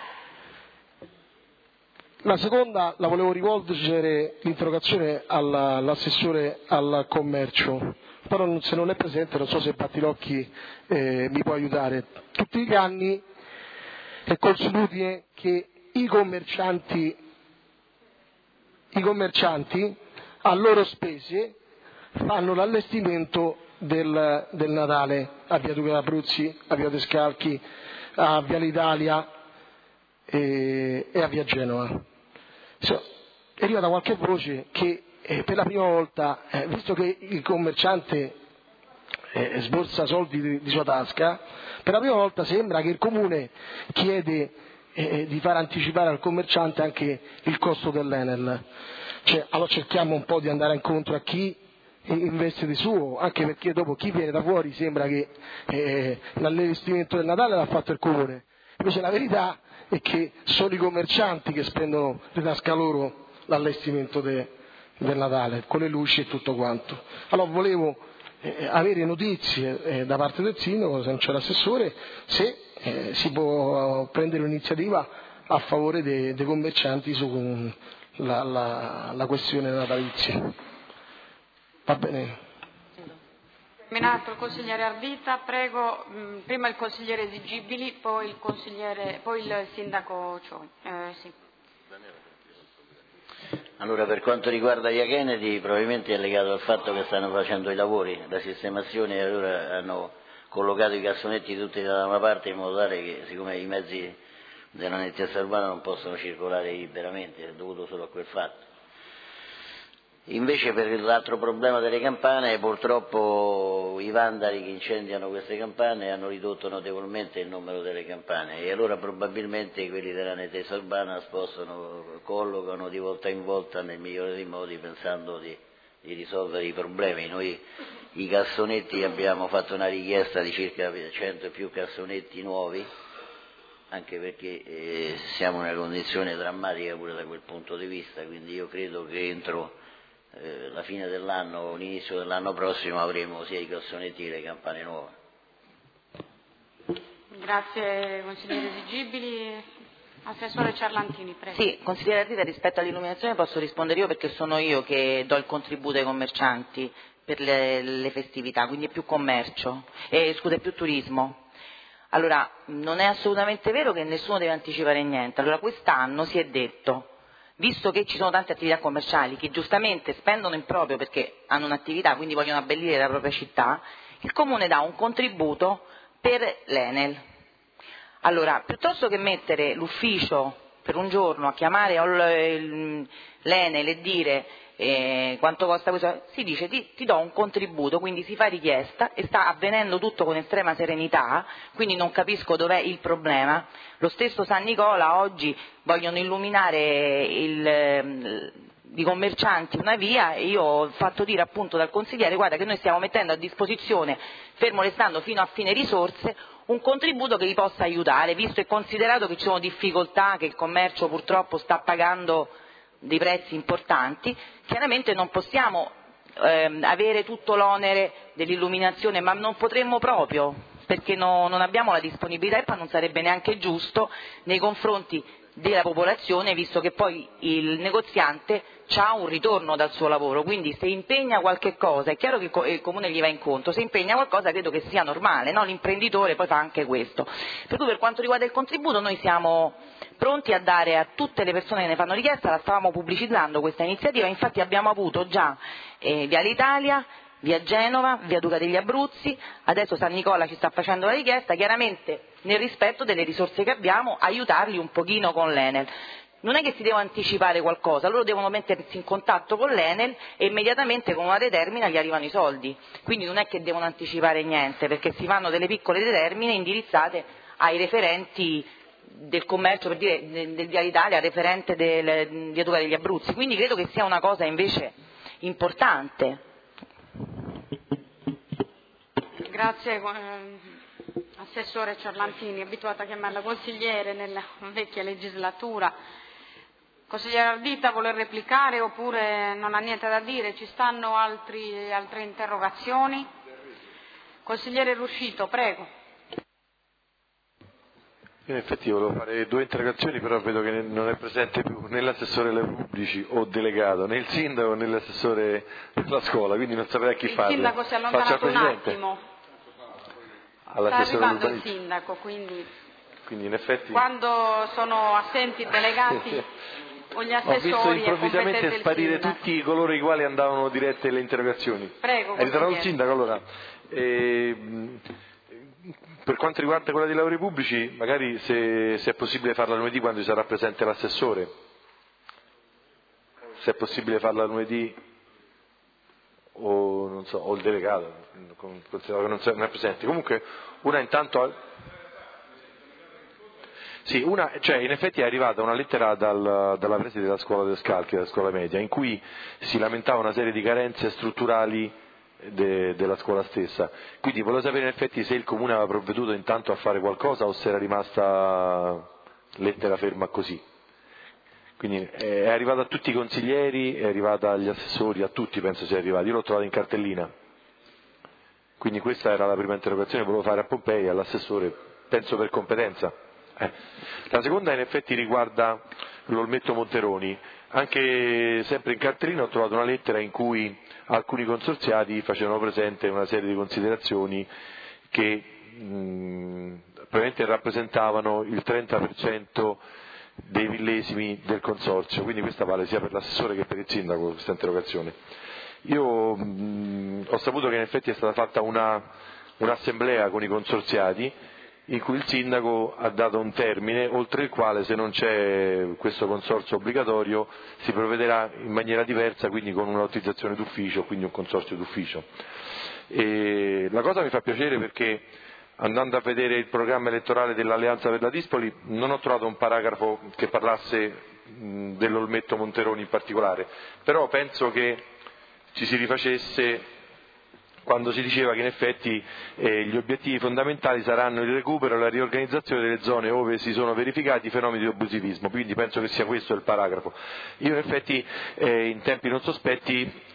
La seconda la volevo rivolgere l'interrogazione alla, all'assessore al commercio, però non, se non è presente non so se Battilocchi eh, mi può aiutare. Tutti gli anni è consuetudine che i commercianti, i commercianti a loro spese fanno l'allestimento del, del Natale a Via Duca d'Abruzzi, a Via Toscalchi, a Via l'Italia e, e a Via Genova. È arrivata qualche voce che eh, per la prima volta, eh, visto che il commerciante eh, sborsa soldi di, di sua tasca, per la prima volta sembra che il comune chiede eh, di far anticipare al commerciante anche il costo dell'Enel. Cioè, allora cerchiamo un po' di andare incontro a chi investe di suo, anche perché dopo chi viene da fuori sembra che eh, l'allestimento del Natale l'ha fatto il comune. Invece la verità è che sono i commercianti che spendono di tasca loro l'allestimento de, del Natale, con le luci e tutto quanto. Allora volevo eh, avere notizie eh, da parte del sindaco, se non c'è l'assessore, se eh, si può prendere un'iniziativa a favore dei, dei commercianti su la, la, la questione natalizia. Va bene? Terminato il consigliere Ardita, prego mh, prima il consigliere Esigibili, poi il consigliere, poi il sindaco Cioi. Eh, sì. Allora, per quanto riguarda Via Kennedy, probabilmente è legato al fatto che stanno facendo i lavori, la sistemazione, e allora hanno collocato i cassonetti tutti da una parte in modo tale che, siccome i mezzi della nettezza urbana non possono circolare liberamente, è dovuto solo a quel fatto. Invece per l'altro problema delle campane, purtroppo i vandali che incendiano queste campane hanno ridotto notevolmente il numero delle campane e allora probabilmente quelli della nettezza urbana spostano, collocano di volta in volta nel migliore dei modi pensando di, di risolvere i problemi. Noi i cassonetti abbiamo fatto una richiesta di circa cento e più cassonetti nuovi, anche perché eh, siamo in una condizione drammatica pure da quel punto di vista, quindi io credo che entro Eh, la fine dell'anno o l'inizio dell'anno prossimo avremo sia i cassonetti che le campane nuove. Grazie consigliere Esigibili. Assessore Ciarlantini, prego. Sì, consigliere Ardita, rispetto all'illuminazione posso rispondere io perché sono io che do il contributo ai commercianti per le, le festività, quindi è più commercio, eh, scusa, è più turismo. Allora, non è assolutamente vero che nessuno deve anticipare niente. Allora, quest'anno si è detto, visto che ci sono tante attività commerciali che giustamente spendono in proprio perché hanno un'attività, quindi vogliono abbellire la propria città, il Comune dà un contributo per l'Enel. Allora, piuttosto che mettere l'ufficio per un giorno a chiamare l'Enel e dire eh, quanto costa questo, si dice ti, ti do un contributo, quindi si fa richiesta e sta avvenendo tutto con estrema serenità, quindi non capisco dov'è il problema. Lo stesso San Nicola oggi vogliono illuminare il, i commercianti una via e io ho fatto dire appunto dal consigliere guarda che noi stiamo mettendo a disposizione, fermo restando fino a fine risorse, un contributo che li possa aiutare, visto e considerato che ci sono difficoltà, che il commercio purtroppo sta pagando dei prezzi importanti, chiaramente non possiamo ehm, avere tutto l'onere dell'illuminazione, ma non potremmo proprio, perché no, non abbiamo la disponibilità e poi non sarebbe neanche giusto nei confronti della popolazione, visto che poi il negoziante ha un ritorno dal suo lavoro, quindi se impegna qualche cosa, è chiaro che il Comune gli va incontro, se impegna qualcosa credo che sia normale, no? L'imprenditore poi fa anche questo. Per cui per quanto riguarda il contributo noi siamo pronti a dare a tutte le persone che ne fanno richiesta, la stavamo pubblicizzando questa iniziativa, infatti abbiamo avuto già eh, Viale Italia, via Genova, via Duca degli Abruzzi, adesso San Nicola ci sta facendo la richiesta, chiaramente nel rispetto delle risorse che abbiamo, aiutarli un pochino con l'Enel. Non è che si deve anticipare qualcosa, loro devono mettersi in contatto con l'Enel e immediatamente con una determina gli arrivano i soldi, quindi non è che devono anticipare niente, perché si fanno delle piccole determine indirizzate ai referenti del commercio, per dire del, del Viale Italia, al referente del via Duca degli Abruzzi, quindi credo che sia una cosa invece importante. Grazie eh, Assessore Ciarlantini, abituata a chiamarla consigliere nella vecchia legislatura. Consigliere Ardita vuole replicare oppure non ha niente da dire? Ci stanno altri, altre interrogazioni? Consigliere Ruscito, prego. In effetti volevo fare due interrogazioni, però vedo che non è presente più né l'assessore ai lavori pubblici o delegato, né il sindaco né l'assessore della scuola, quindi non saprei a chi farle. Il sindaco si è allontanato un attimo. Sta arrivando il sindaco, quindi, quindi in effetti... quando sono assenti i delegati o gli assessori... Ho visto improvvisamente sparire tutti coloro i quali andavano dirette le interrogazioni. Prego, è ritornato il sindaco allora. E, per quanto riguarda quella dei lavori pubblici, magari se, se è possibile farla lunedì quando ci sarà presente l'assessore, se è possibile farla lunedì o, non so, o il delegato, considerato che non è presente. Comunque una intanto... Sì, una, cioè in effetti è arrivata una lettera dal, dalla preside della scuola delle Scalchi, della scuola media, in cui si lamentava una serie di carenze strutturali de, della scuola stessa. Quindi volevo sapere in effetti se il Comune aveva provveduto intanto a fare qualcosa o se era rimasta lettera ferma così. Quindi è arrivata a tutti i consiglieri, è arrivata agli assessori, a tutti penso sia arrivata. Io l'ho trovata in cartellina. Quindi questa era la prima interrogazione che volevo fare a Pompei, all'assessore, penso per competenza. Eh. La seconda in effetti riguarda l'Olmetto Monteroni. Anche sempre in cartellina ho trovato una lettera in cui alcuni consorziati facevano presente una serie di considerazioni che mh, probabilmente rappresentavano il trenta per cento dei millesimi del consorzio, quindi questa vale sia per l'assessore che per il sindaco, questa interrogazione. Io mh, ho saputo che in effetti è stata fatta una, un'assemblea con i consorziati in cui il sindaco ha dato un termine oltre il quale, se non c'è questo consorzio obbligatorio, si provvederà in maniera diversa, quindi con un'autorizzazione d'ufficio, quindi un consorzio d'ufficio. E la cosa mi fa piacere perché, andando a vedere il programma elettorale dell'Alleanza per la Dispoli, non ho trovato un paragrafo che parlasse mh, dell'Olmetto Monteroni in particolare, però penso che ci si rifacesse quando si diceva che in effetti eh, gli obiettivi fondamentali saranno il recupero e la riorganizzazione delle zone ove si sono verificati fenomeni di abusivismo, quindi penso che sia questo il paragrafo. Io in effetti eh, in tempi non sospetti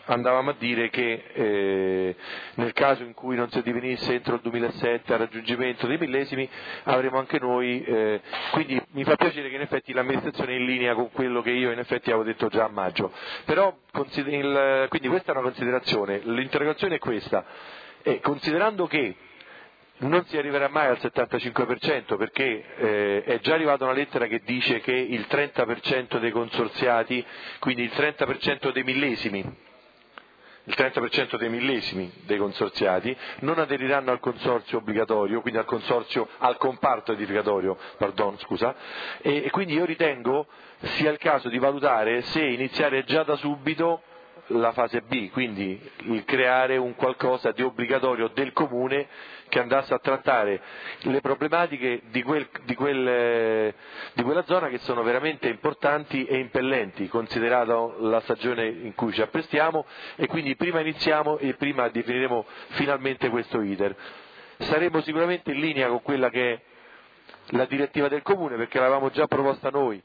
andavamo a dire che eh, nel caso in cui non si addivenisse entro il duemilasette al raggiungimento dei millesimi avremo anche noi, eh, quindi mi fa piacere che in effetti l'amministrazione è in linea con quello che io in effetti avevo detto già a maggio, però il, quindi questa è una considerazione, l'interrogazione è questa, e considerando che non si arriverà mai al settantacinque per cento perché eh, è già arrivata una lettera che dice che il trenta per cento dei consorziati, quindi il trenta per cento dei millesimi, il trenta per cento dei millesimi dei consorziati non aderiranno al consorzio obbligatorio, quindi al consorzio, al comparto edificatorio, pardon, scusa, e, e quindi io ritengo sia il caso di valutare se iniziare già da subito la fase B, quindi il creare un qualcosa di obbligatorio del comune che andasse a trattare le problematiche di, quel, di, quel, di quella zona che sono veramente importanti e impellenti, considerata la stagione in cui ci apprestiamo, e quindi prima iniziamo e prima definiremo finalmente questo iter. Saremo sicuramente in linea con quella che è la direttiva del comune perché l'avevamo già proposta noi,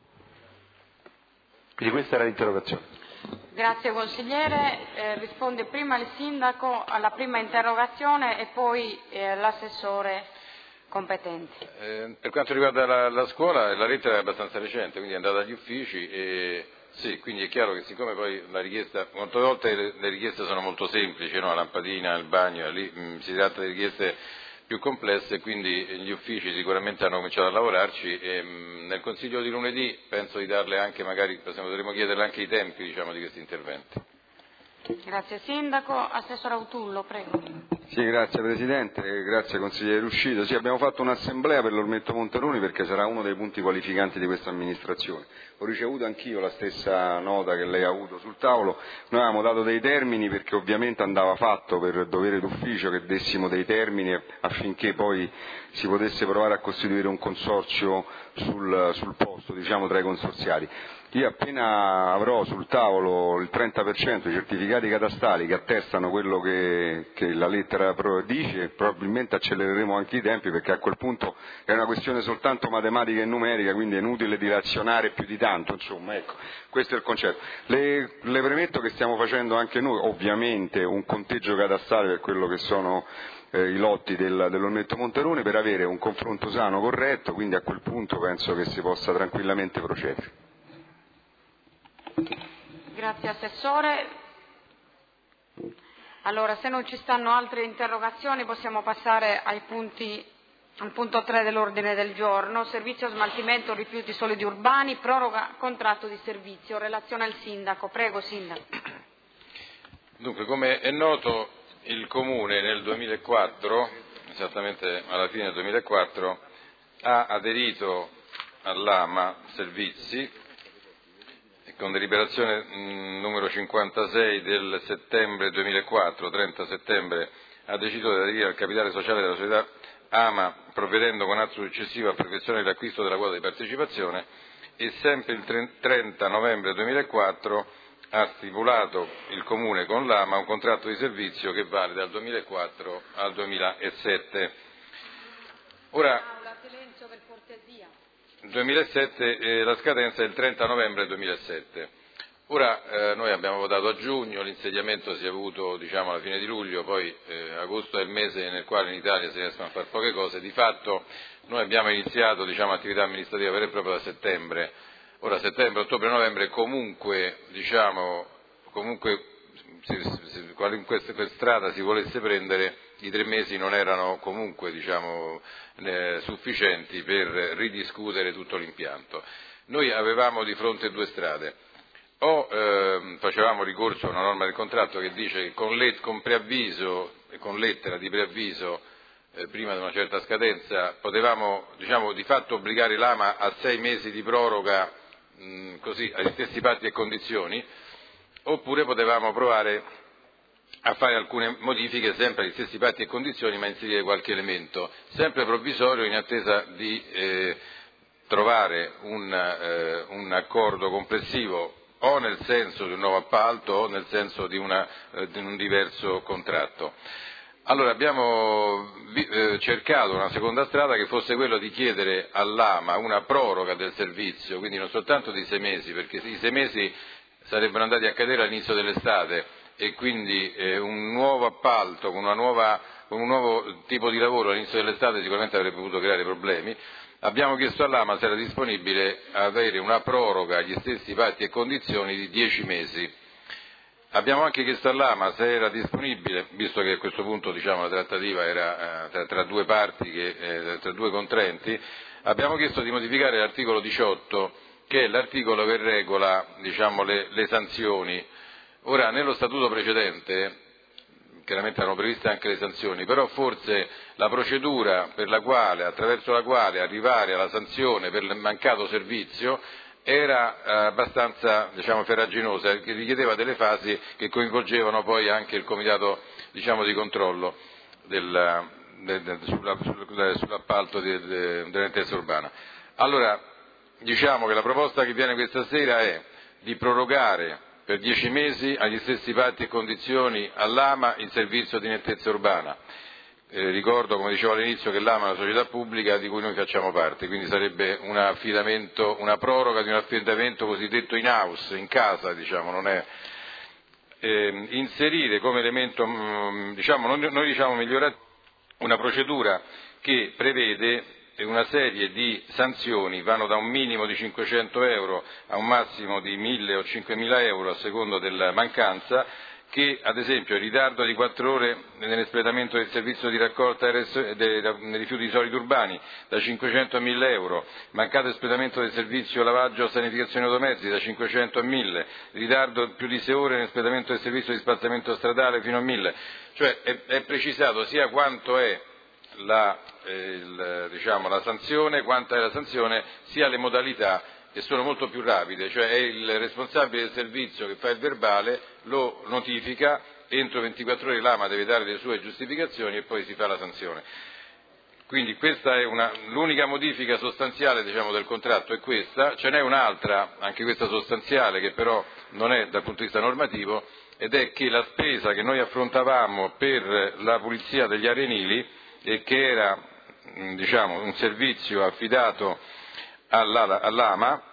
quindi questa era l'interrogazione. Grazie consigliere, eh, risponde prima il sindaco alla prima interrogazione e poi eh, l'assessore competente. Eh, per quanto riguarda la, la scuola, la lettera è abbastanza recente, quindi è andata agli uffici e sì, quindi è chiaro che siccome poi la richiesta, molte volte le, le richieste sono molto semplici, no? La lampadina, il bagno, lì mh, si tratta di richieste più complesse, quindi gli uffici sicuramente hanno cominciato a lavorarci e mh, nel consiglio di lunedì penso di darle anche, magari potremmo chiederle anche i tempi, diciamo, di questi interventi. Grazie Sindaco. Assessore Autullo, prego. Sì, grazie Presidente, grazie Consigliere Ruscito. Sì, abbiamo fatto un'assemblea per l'Ormetto Monteroni perché sarà uno dei punti qualificanti di questa amministrazione. Ho ricevuto anch'io la stessa nota che lei ha avuto sul tavolo, noi avevamo dato dei termini perché ovviamente andava fatto per dovere d'ufficio che dessimo dei termini affinché poi si potesse provare a costituire un consorzio sul, sul posto, diciamo, tra i consorziati. Io appena avrò sul tavolo il trenta per cento di certificati catastali che attestano quello che, che la lettera dice, probabilmente accelereremo anche i tempi perché a quel punto è una questione soltanto matematica e numerica, quindi è inutile dilazionare più di tanto, insomma, ecco, questo è il concetto. Le, le premetto che stiamo facendo anche noi, ovviamente, un conteggio catastale per quello che sono eh, i lotti del, dell'Ormetto Monteroni per avere un confronto sano, corretto, quindi a quel punto penso che si possa tranquillamente procedere. Grazie Assessore. Allora, se non ci stanno altre interrogazioni possiamo passare ai punti, al punto tre dell'ordine del giorno, servizio smaltimento rifiuti solidi urbani, proroga contratto di servizio. Relazione al Sindaco. Prego Sindaco. Dunque, come è noto, il Comune nel duemilaquattro, esattamente alla fine del duemilaquattro, ha aderito all'AMA Servizi con deliberazione mh, numero cinquantasei del settembre duemilaquattro, trenta settembre, ha deciso di aderire al capitale sociale della società AMA, provvedendo con atto successivo a perfezione dell'acquisto della quota di partecipazione, e sempre il trenta novembre duemilaquattro ha stipulato il Comune con l'AMA un contratto di servizio che vale dal duemilaquattro al duemilasette. Ora, silenzio per cortesia. duemilasette, eh, la scadenza è il trenta novembre duemilasette. Ora eh, noi abbiamo votato a giugno, l'insediamento si è avuto, diciamo, alla fine di luglio, poi eh, agosto è il mese nel quale in Italia si riescono a fare poche cose. Di fatto noi abbiamo iniziato, diciamo, attività amministrativa vera e propria da settembre. Ora settembre, ottobre, novembre comunque, diciamo, comunque se, se, qualunque strada si volesse prendere, i tre mesi non erano comunque, diciamo, eh, sufficienti per ridiscutere tutto l'impianto. Noi avevamo di fronte due strade: o eh, facevamo ricorso a una norma del contratto che dice che con, let, con preavviso e con lettera di preavviso eh, prima di una certa scadenza potevamo, diciamo, di fatto obbligare l'AMA a sei mesi di proroga, mh, così, agli stessi patti e condizioni, oppure potevamo provare a fare alcune modifiche sempre agli stessi patti e condizioni, ma inserire qualche elemento, sempre provvisorio, in attesa di eh, trovare un, eh, un accordo complessivo o nel senso di un nuovo appalto o nel senso di, una, eh, di un diverso contratto. Allora abbiamo eh, cercato una seconda strada che fosse quello di chiedere all'AMA una proroga del servizio, quindi non soltanto di sei mesi, perché i sei mesi sarebbero andati a cadere all'inizio dell'estate e quindi eh, un nuovo appalto con, una nuova, con un nuovo tipo di lavoro all'inizio dell'estate sicuramente avrebbe potuto creare problemi. Abbiamo chiesto all'Ama se era disponibile avere una proroga agli stessi patti e condizioni di dieci mesi. Abbiamo anche chiesto all'Ama se era disponibile, visto che a questo punto diciamo, la trattativa era eh, tra, tra due parti, che, eh, tra due contraenti, abbiamo chiesto di modificare l'articolo diciotto, che è l'articolo che regola diciamo, le, le sanzioni. Ora, nello statuto precedente, chiaramente erano previste anche le sanzioni, però forse la procedura per la quale, attraverso la quale arrivare alla sanzione per il mancato servizio era eh, abbastanza diciamo, farraginosa, che richiedeva delle fasi che coinvolgevano poi anche il comitato diciamo, di controllo del, del, del, sulla, sulla, sull'appalto de, de, dell'intesa urbana. Allora, diciamo che la proposta che viene questa sera è di prorogare per dieci mesi agli stessi patti e condizioni all'Ama il servizio di nettezza urbana. Eh, ricordo, come dicevo all'inizio, che l'Ama è una società pubblica di cui noi facciamo parte, quindi sarebbe un affidamento, una proroga di un affidamento cosiddetto in house, in casa, diciamo, non è eh, inserire come elemento, mh, diciamo, noi, noi diciamo migliorativo, una procedura che prevede una serie di sanzioni, vanno da un minimo di cinquecento euro a un massimo di mille o cinquemila euro a secondo della mancanza, che ad esempio il ritardo di quattro ore nell'espletamento del servizio di raccolta dei rifiuti solidi urbani da cinquecento a mille euro, mancato espletamento del servizio lavaggio o sanificazione automezzi da cinquecento a mille, ritardo più di sei ore nell'espletamento del servizio di spazzamento stradale fino a mille, cioè è, è precisato sia quanto è la, eh, il, diciamo, la sanzione, quanta è la sanzione, sia le modalità, che sono molto più rapide, cioè è il responsabile del servizio che fa il verbale, lo notifica, entro ventiquattro ore l'Ama deve dare le sue giustificazioni e poi si fa la sanzione. Quindi questa è una, l'unica modifica sostanziale diciamo, del contratto è questa, ce n'è un'altra, anche questa sostanziale, che però non è dal punto di vista normativo, ed è che la spesa che noi affrontavamo per la pulizia degli arenili, e che era diciamo, un servizio affidato all'Ama,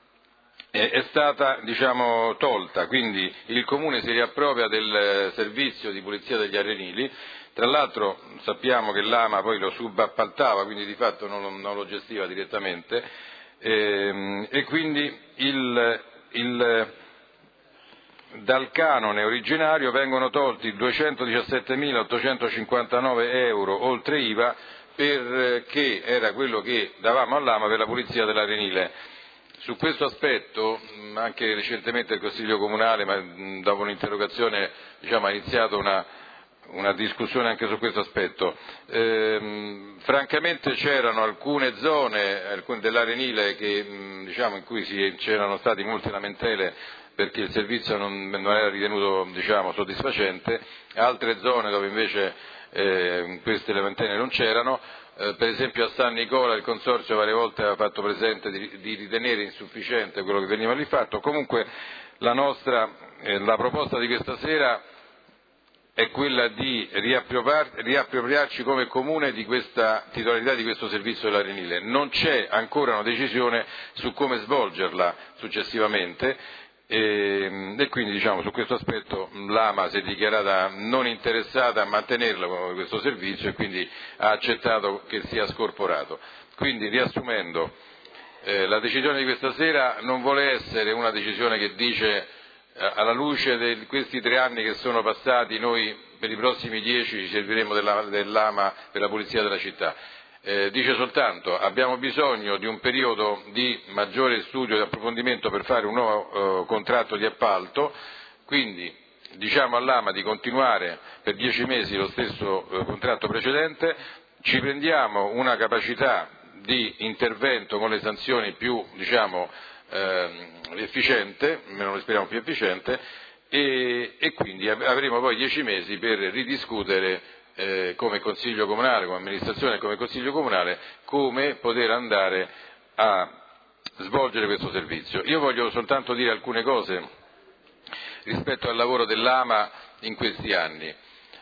è stata diciamo, tolta, quindi il Comune si riappropria del servizio di pulizia degli arenili. Tra l'altro sappiamo che l'Ama poi lo subappaltava, quindi di fatto non, non lo gestiva direttamente, e, e quindi il, il, dal canone originario vengono tolti duecentodiciassettemilaottocentocinquantanove euro oltre I V A, perché era quello che davamo all'Ama per la pulizia dell'arenile. Su questo aspetto anche recentemente il Consiglio Comunale, ma dopo un'interrogazione diciamo, ha iniziato una, una discussione anche su questo aspetto. Ehm, francamente c'erano alcune zone alcune dell'arenile che, diciamo, in cui si, c'erano stati molte lamentele perché il servizio non, non era ritenuto diciamo, soddisfacente, altre zone dove invece Eh, queste lamentele non c'erano, eh, per esempio a San Nicola il Consorzio varie volte aveva fatto presente di, di ritenere insufficiente quello che veniva lì fatto. Comunque la nostra, eh, la proposta di questa sera è quella di riappropriarci come Comune di questa titolarità di questo servizio dell'arenile. Non c'è ancora una decisione su come svolgerla successivamente. E, e quindi diciamo, su questo aspetto l'Ama si è dichiarata non interessata a mantenerlo questo servizio e quindi ha accettato che sia scorporato. Quindi riassumendo, eh, la decisione di questa sera non vuole essere una decisione che dice eh, alla luce di questi tre anni che sono passati noi per i prossimi dieci ci serviremo della, dell'Ama per la pulizia della città. Eh, dice soltanto abbiamo bisogno di un periodo di maggiore studio e approfondimento per fare un nuovo eh, contratto di appalto, quindi diciamo all'Ama di continuare per dieci mesi lo stesso eh, contratto precedente, ci prendiamo una capacità di intervento con le sanzioni più diciamo, eh, efficiente, non lo speriamo più efficiente, e, e quindi avremo poi dieci mesi per ridiscutere Eh, come Consiglio Comunale, come amministrazione e come Consiglio Comunale, come poter andare a svolgere questo servizio. Io voglio soltanto dire alcune cose rispetto al lavoro dell'Ama in questi anni.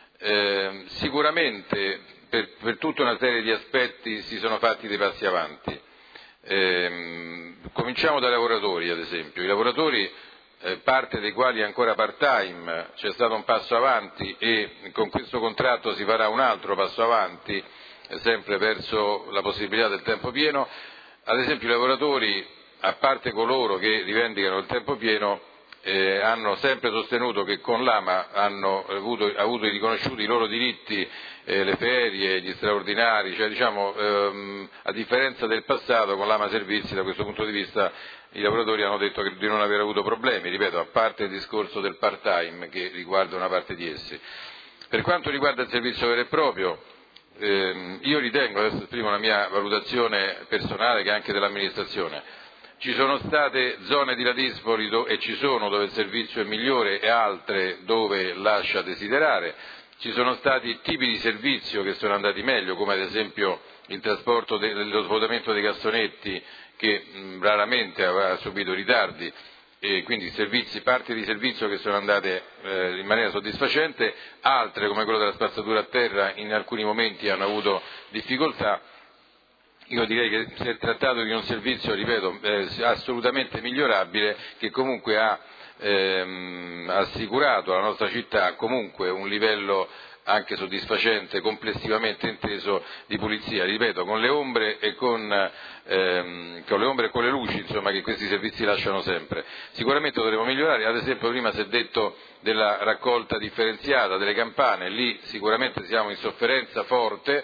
Eh, sicuramente per, per tutta una serie di aspetti si sono fatti dei passi avanti. Eh, cominciamo dai lavoratori, ad esempio. I lavoratori eh, parte dei quali è ancora part-time, c'è stato un passo avanti e con questo contratto si farà un altro passo avanti, eh, sempre verso la possibilità del tempo pieno. Ad esempio i lavoratori, a parte coloro che rivendicano il tempo pieno, Eh, hanno sempre sostenuto che con l'A M A hanno avuto, avuto riconosciuti i loro diritti, eh, le ferie, gli straordinari, cioè diciamo ehm, a differenza del passato con l'A M A Servizi da questo punto di vista i lavoratori hanno detto che, di non aver avuto problemi, ripeto, a parte il discorso del part-time che riguarda una parte di essi. Per quanto riguarda il servizio vero e proprio, ehm, io ritengo, adesso esprimo la mia valutazione personale che anche dell'amministrazione, ci sono state zone di Ladispoli e ci sono dove il servizio è migliore e altre dove lascia desiderare, ci sono stati tipi di servizio che sono andati meglio, come ad esempio il trasporto dello svuotamento dei cassonetti che mh, raramente aveva subito ritardi, e quindi servizi, parti di servizio che sono andate eh, in maniera soddisfacente, altre come quello della spazzatura a terra in alcuni momenti hanno avuto difficoltà. Io direi che si è trattato di un servizio, ripeto, eh, assolutamente migliorabile, che comunque ha ehm, assicurato alla nostra città comunque un livello anche soddisfacente, complessivamente inteso, di pulizia, ripeto, con le ombre e con, ehm, con le ombre e con le luci, insomma, che questi servizi lasciano sempre. Sicuramente dovremo migliorare, ad esempio prima si è detto della raccolta differenziata delle campane, lì sicuramente siamo in sofferenza forte.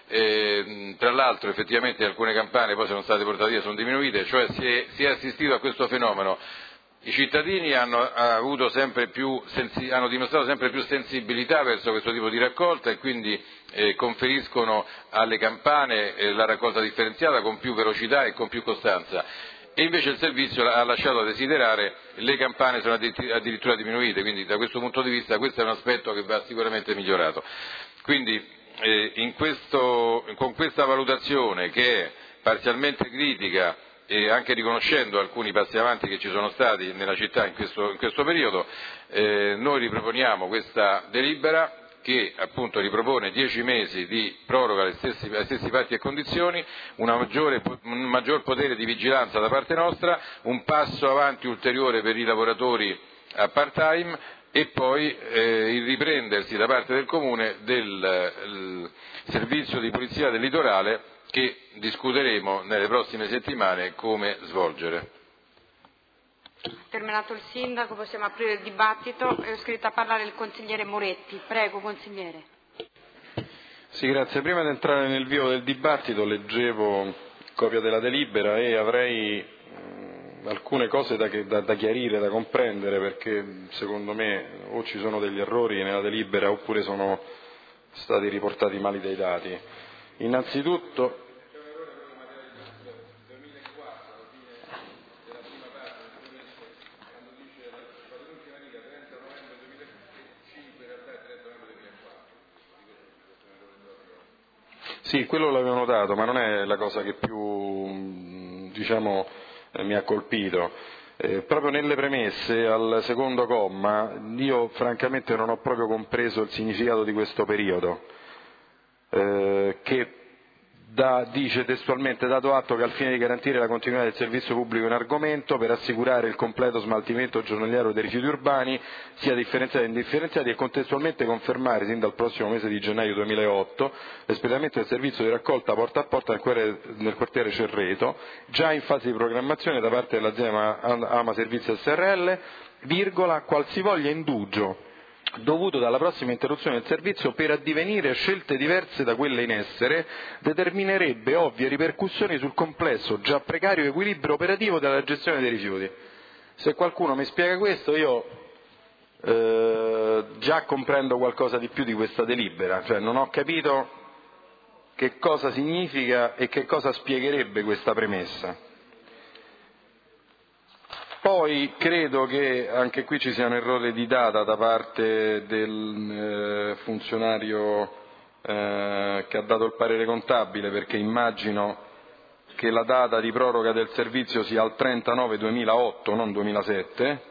Eh, tra l'altro effettivamente alcune campane poi sono state portate via, sono diminuite, cioè si è, si è assistito a questo fenomeno. I cittadini hanno, avuto sempre più sensi, hanno dimostrato sempre più sensibilità verso questo tipo di raccolta e quindi eh, conferiscono alle campane eh, la raccolta differenziata con più velocità e con più costanza. E invece il servizio ha lasciato a desiderare, le campane sono addirittura diminuite, quindi da questo punto di vista questo è un aspetto che va sicuramente migliorato. Quindi, Eh, in questo, con questa valutazione che è parzialmente critica e anche riconoscendo alcuni passi avanti che ci sono stati nella città in questo, in questo periodo, eh, noi riproponiamo questa delibera che appunto ripropone dieci mesi di proroga agli stessi, agli stessi patti e condizioni, una maggiore, un maggior potere di vigilanza da parte nostra, un passo avanti ulteriore per i lavoratori a part-time, e poi eh, il riprendersi da parte del Comune del servizio di polizia del litorale che discuteremo nelle prossime settimane come svolgere. Terminato il Sindaco, possiamo aprire il dibattito. È iscritto a parlare il consigliere Moretti. Prego, consigliere. Sì, grazie. Prima di entrare nel vivo del dibattito leggevo copia della delibera e avrei alcune cose da, da, da chiarire, da comprendere, perché secondo me o ci sono degli errori nella delibera oppure sono stati riportati male dei dati. Innanzitutto sì, quello l'avevo notato, ma non è la cosa che più, diciamo, mi ha colpito. Eh, proprio nelle premesse al secondo comma io francamente non ho proprio compreso il significato di questo periodo, eh, che da, dice testualmente: dato atto che al fine di garantire la continuità del servizio pubblico in argomento, per assicurare il completo smaltimento giornaliero dei rifiuti urbani, sia differenziati e indifferenziati, e contestualmente confermare sin dal prossimo mese di gennaio duemilaotto l'espletamento del servizio di raccolta porta a porta nel quartiere Cerreto, già in fase di programmazione da parte dell'azienda A M A Servizi S R L, virgola, qualsivoglia indugio dovuto dalla prossima interruzione del servizio per addivenire scelte diverse da quelle in essere determinerebbe ovvie ripercussioni sul complesso già precario equilibrio operativo della gestione dei rifiuti. Se qualcuno mi spiega questo io eh, già comprendo qualcosa di più di questa delibera, cioè non ho capito che cosa significa e che cosa spiegherebbe questa premessa. Poi credo che anche qui ci sia un errore di data da parte del eh, funzionario eh, che ha dato il parere contabile, perché immagino che la data di proroga del servizio sia al trentanove duemilaotto, non duemilasette.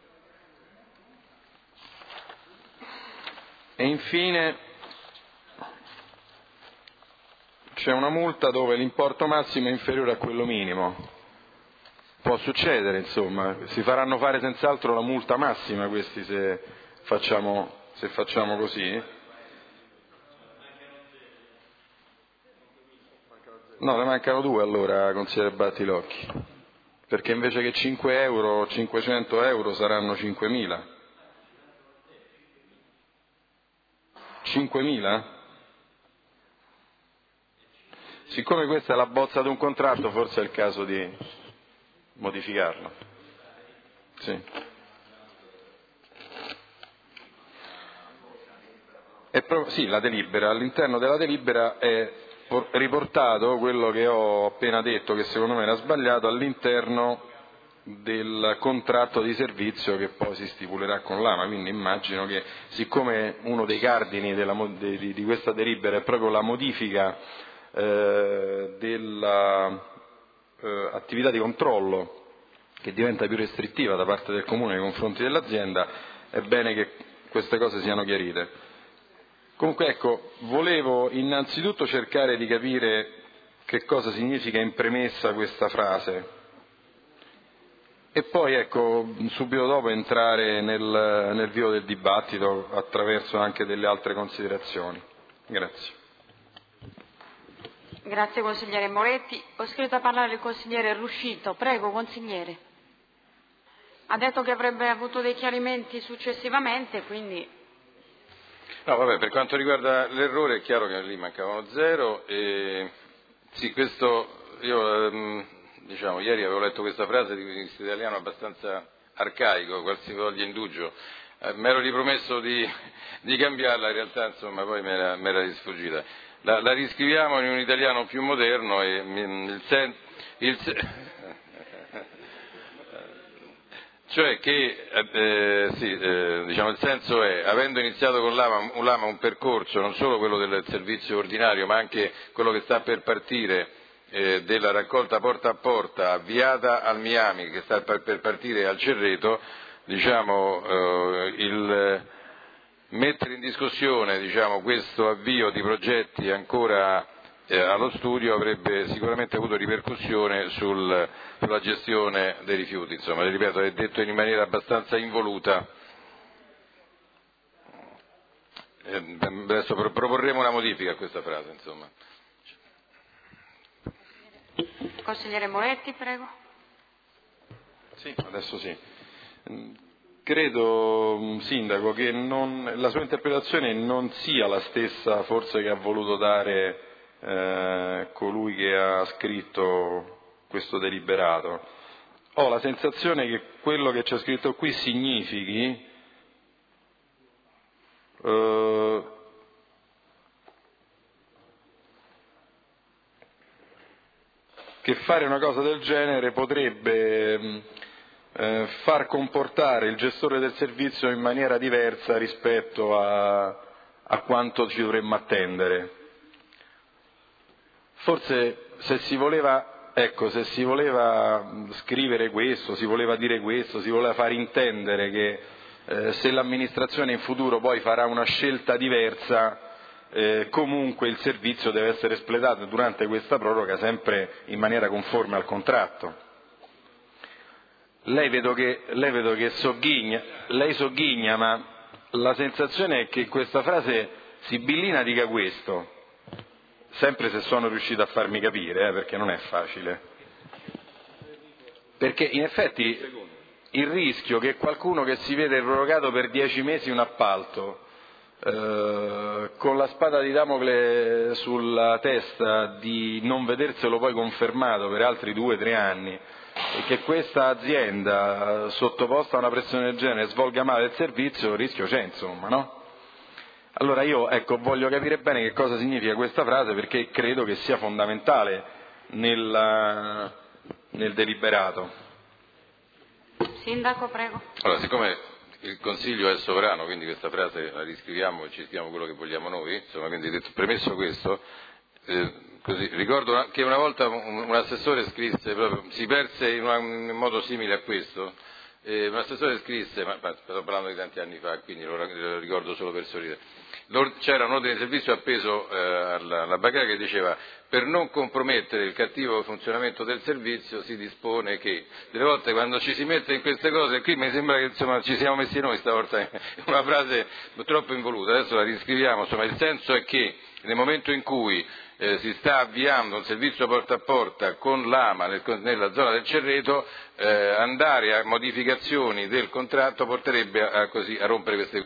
E infine c'è una multa dove l'importo massimo è inferiore a quello minimo. può succedere, insomma, si faranno fare senz'altro la multa massima questi se facciamo, se facciamo così. No, ne mancano due allora, consigliere Battilocchi, perché invece che cinque euro, cinquecento euro saranno cinquemila. cinquemila? Siccome questa è la bozza di un contratto, forse è il caso di modificarlo. Sì. È pro- sì, la delibera. All'interno della delibera è riportato quello che ho appena detto, che secondo me era sbagliato, all'interno del contratto di servizio che poi si stipulerà con l'A M A, quindi immagino che, siccome uno dei cardini della, di, di questa delibera è proprio la modifica eh, dell'attività eh, di controllo che diventa più restrittiva da parte del Comune nei confronti dell'azienda, è bene che queste cose siano chiarite. Comunque ecco, volevo innanzitutto cercare di capire che cosa significa in premessa questa frase e poi ecco, subito dopo entrare nel, nel vivo del dibattito attraverso anche delle altre considerazioni. Grazie. Grazie consigliere Moretti. Ho scritto a parlare il consigliere Ruscito. Prego consigliere. Ha detto che avrebbe avuto dei chiarimenti successivamente, quindi... No, vabbè, per quanto riguarda l'errore è chiaro che lì mancavano zero e sì, questo io ehm, diciamo ieri avevo letto questa frase di ministro italiano abbastanza arcaico, qualsivoglia indugio, eh, mi ero ripromesso di, di cambiarla, in realtà insomma poi mi era, mi era risfuggita. La, la riscriviamo in un italiano più moderno e il sen, il sen, cioè che eh, sì, eh, diciamo, il senso è, avendo iniziato con l'A M A, l'A M A un percorso, non solo quello del servizio ordinario, ma anche quello che sta per partire eh, della raccolta porta a porta, avviata al Miami, che sta per, per partire al Cerreto, diciamo, eh, il mettere in discussione diciamo, questo avvio di progetti ancora Eh, allo studio avrebbe sicuramente avuto ripercussione sul, sulla gestione dei rifiuti, insomma, ripeto, è detto in maniera abbastanza involuta. Eh, adesso proporremo una modifica a questa frase, insomma. Consigliere Moretti, prego. Sì, adesso sì. Credo, Sindaco, che non, la sua interpretazione non sia la stessa forse che ha voluto dare Eh, colui che ha scritto questo deliberato. Ho la sensazione che quello che c'è scritto qui significhi eh, che fare una cosa del genere potrebbe eh, far comportare il gestore del servizio in maniera diversa rispetto a, a quanto ci dovremmo attendere. Forse se si voleva, ecco, se si voleva scrivere questo, si voleva dire questo, si voleva far intendere che eh, se l'amministrazione in futuro poi farà una scelta diversa, eh, comunque il servizio deve essere espletato durante questa proroga sempre in maniera conforme al contratto. Lei vedo che, lei vedo che sogghigna, lei sogghigna, ma la sensazione è che questa frase sibillina dica questo. Sempre se sono riuscito a farmi capire, eh, perché non è facile. Perché in effetti il rischio che qualcuno che si vede prorogato per dieci mesi un appalto, eh, con la spada di Damocle sulla testa di non vederselo poi confermato per altri due o tre anni, e che questa azienda sottoposta a una pressione del genere svolga male il servizio, il rischio c'è, insomma, no? Allora io ecco, voglio capire bene che cosa significa questa frase, perché credo che sia fondamentale nel, nel deliberato. Sindaco, prego. Allora, siccome il Consiglio è sovrano, quindi questa frase la riscriviamo e ci scriviamo quello che vogliamo noi, insomma, quindi detto, premesso questo, eh, così, ricordo che una volta un, un assessore scrisse, proprio, si perse in, una, in un modo simile a questo, eh, un assessore scrisse, ma, ma sto parlando di tanti anni fa, quindi lo, lo ricordo solo per sorridere. C'era un ordine di servizio appeso eh, alla, alla bacheca che diceva per non compromettere il cattivo funzionamento del servizio si dispone che, delle volte quando ci si mette in queste cose, qui mi sembra che insomma, ci siamo messi noi stavolta, è una frase troppo involuta, adesso la riscriviamo, insomma il senso è che nel momento in cui eh, si sta avviando un servizio porta a porta con l'Ama nel, nella zona del Cerreto, eh, andare a modificazioni del contratto porterebbe a, a, così, a rompere queste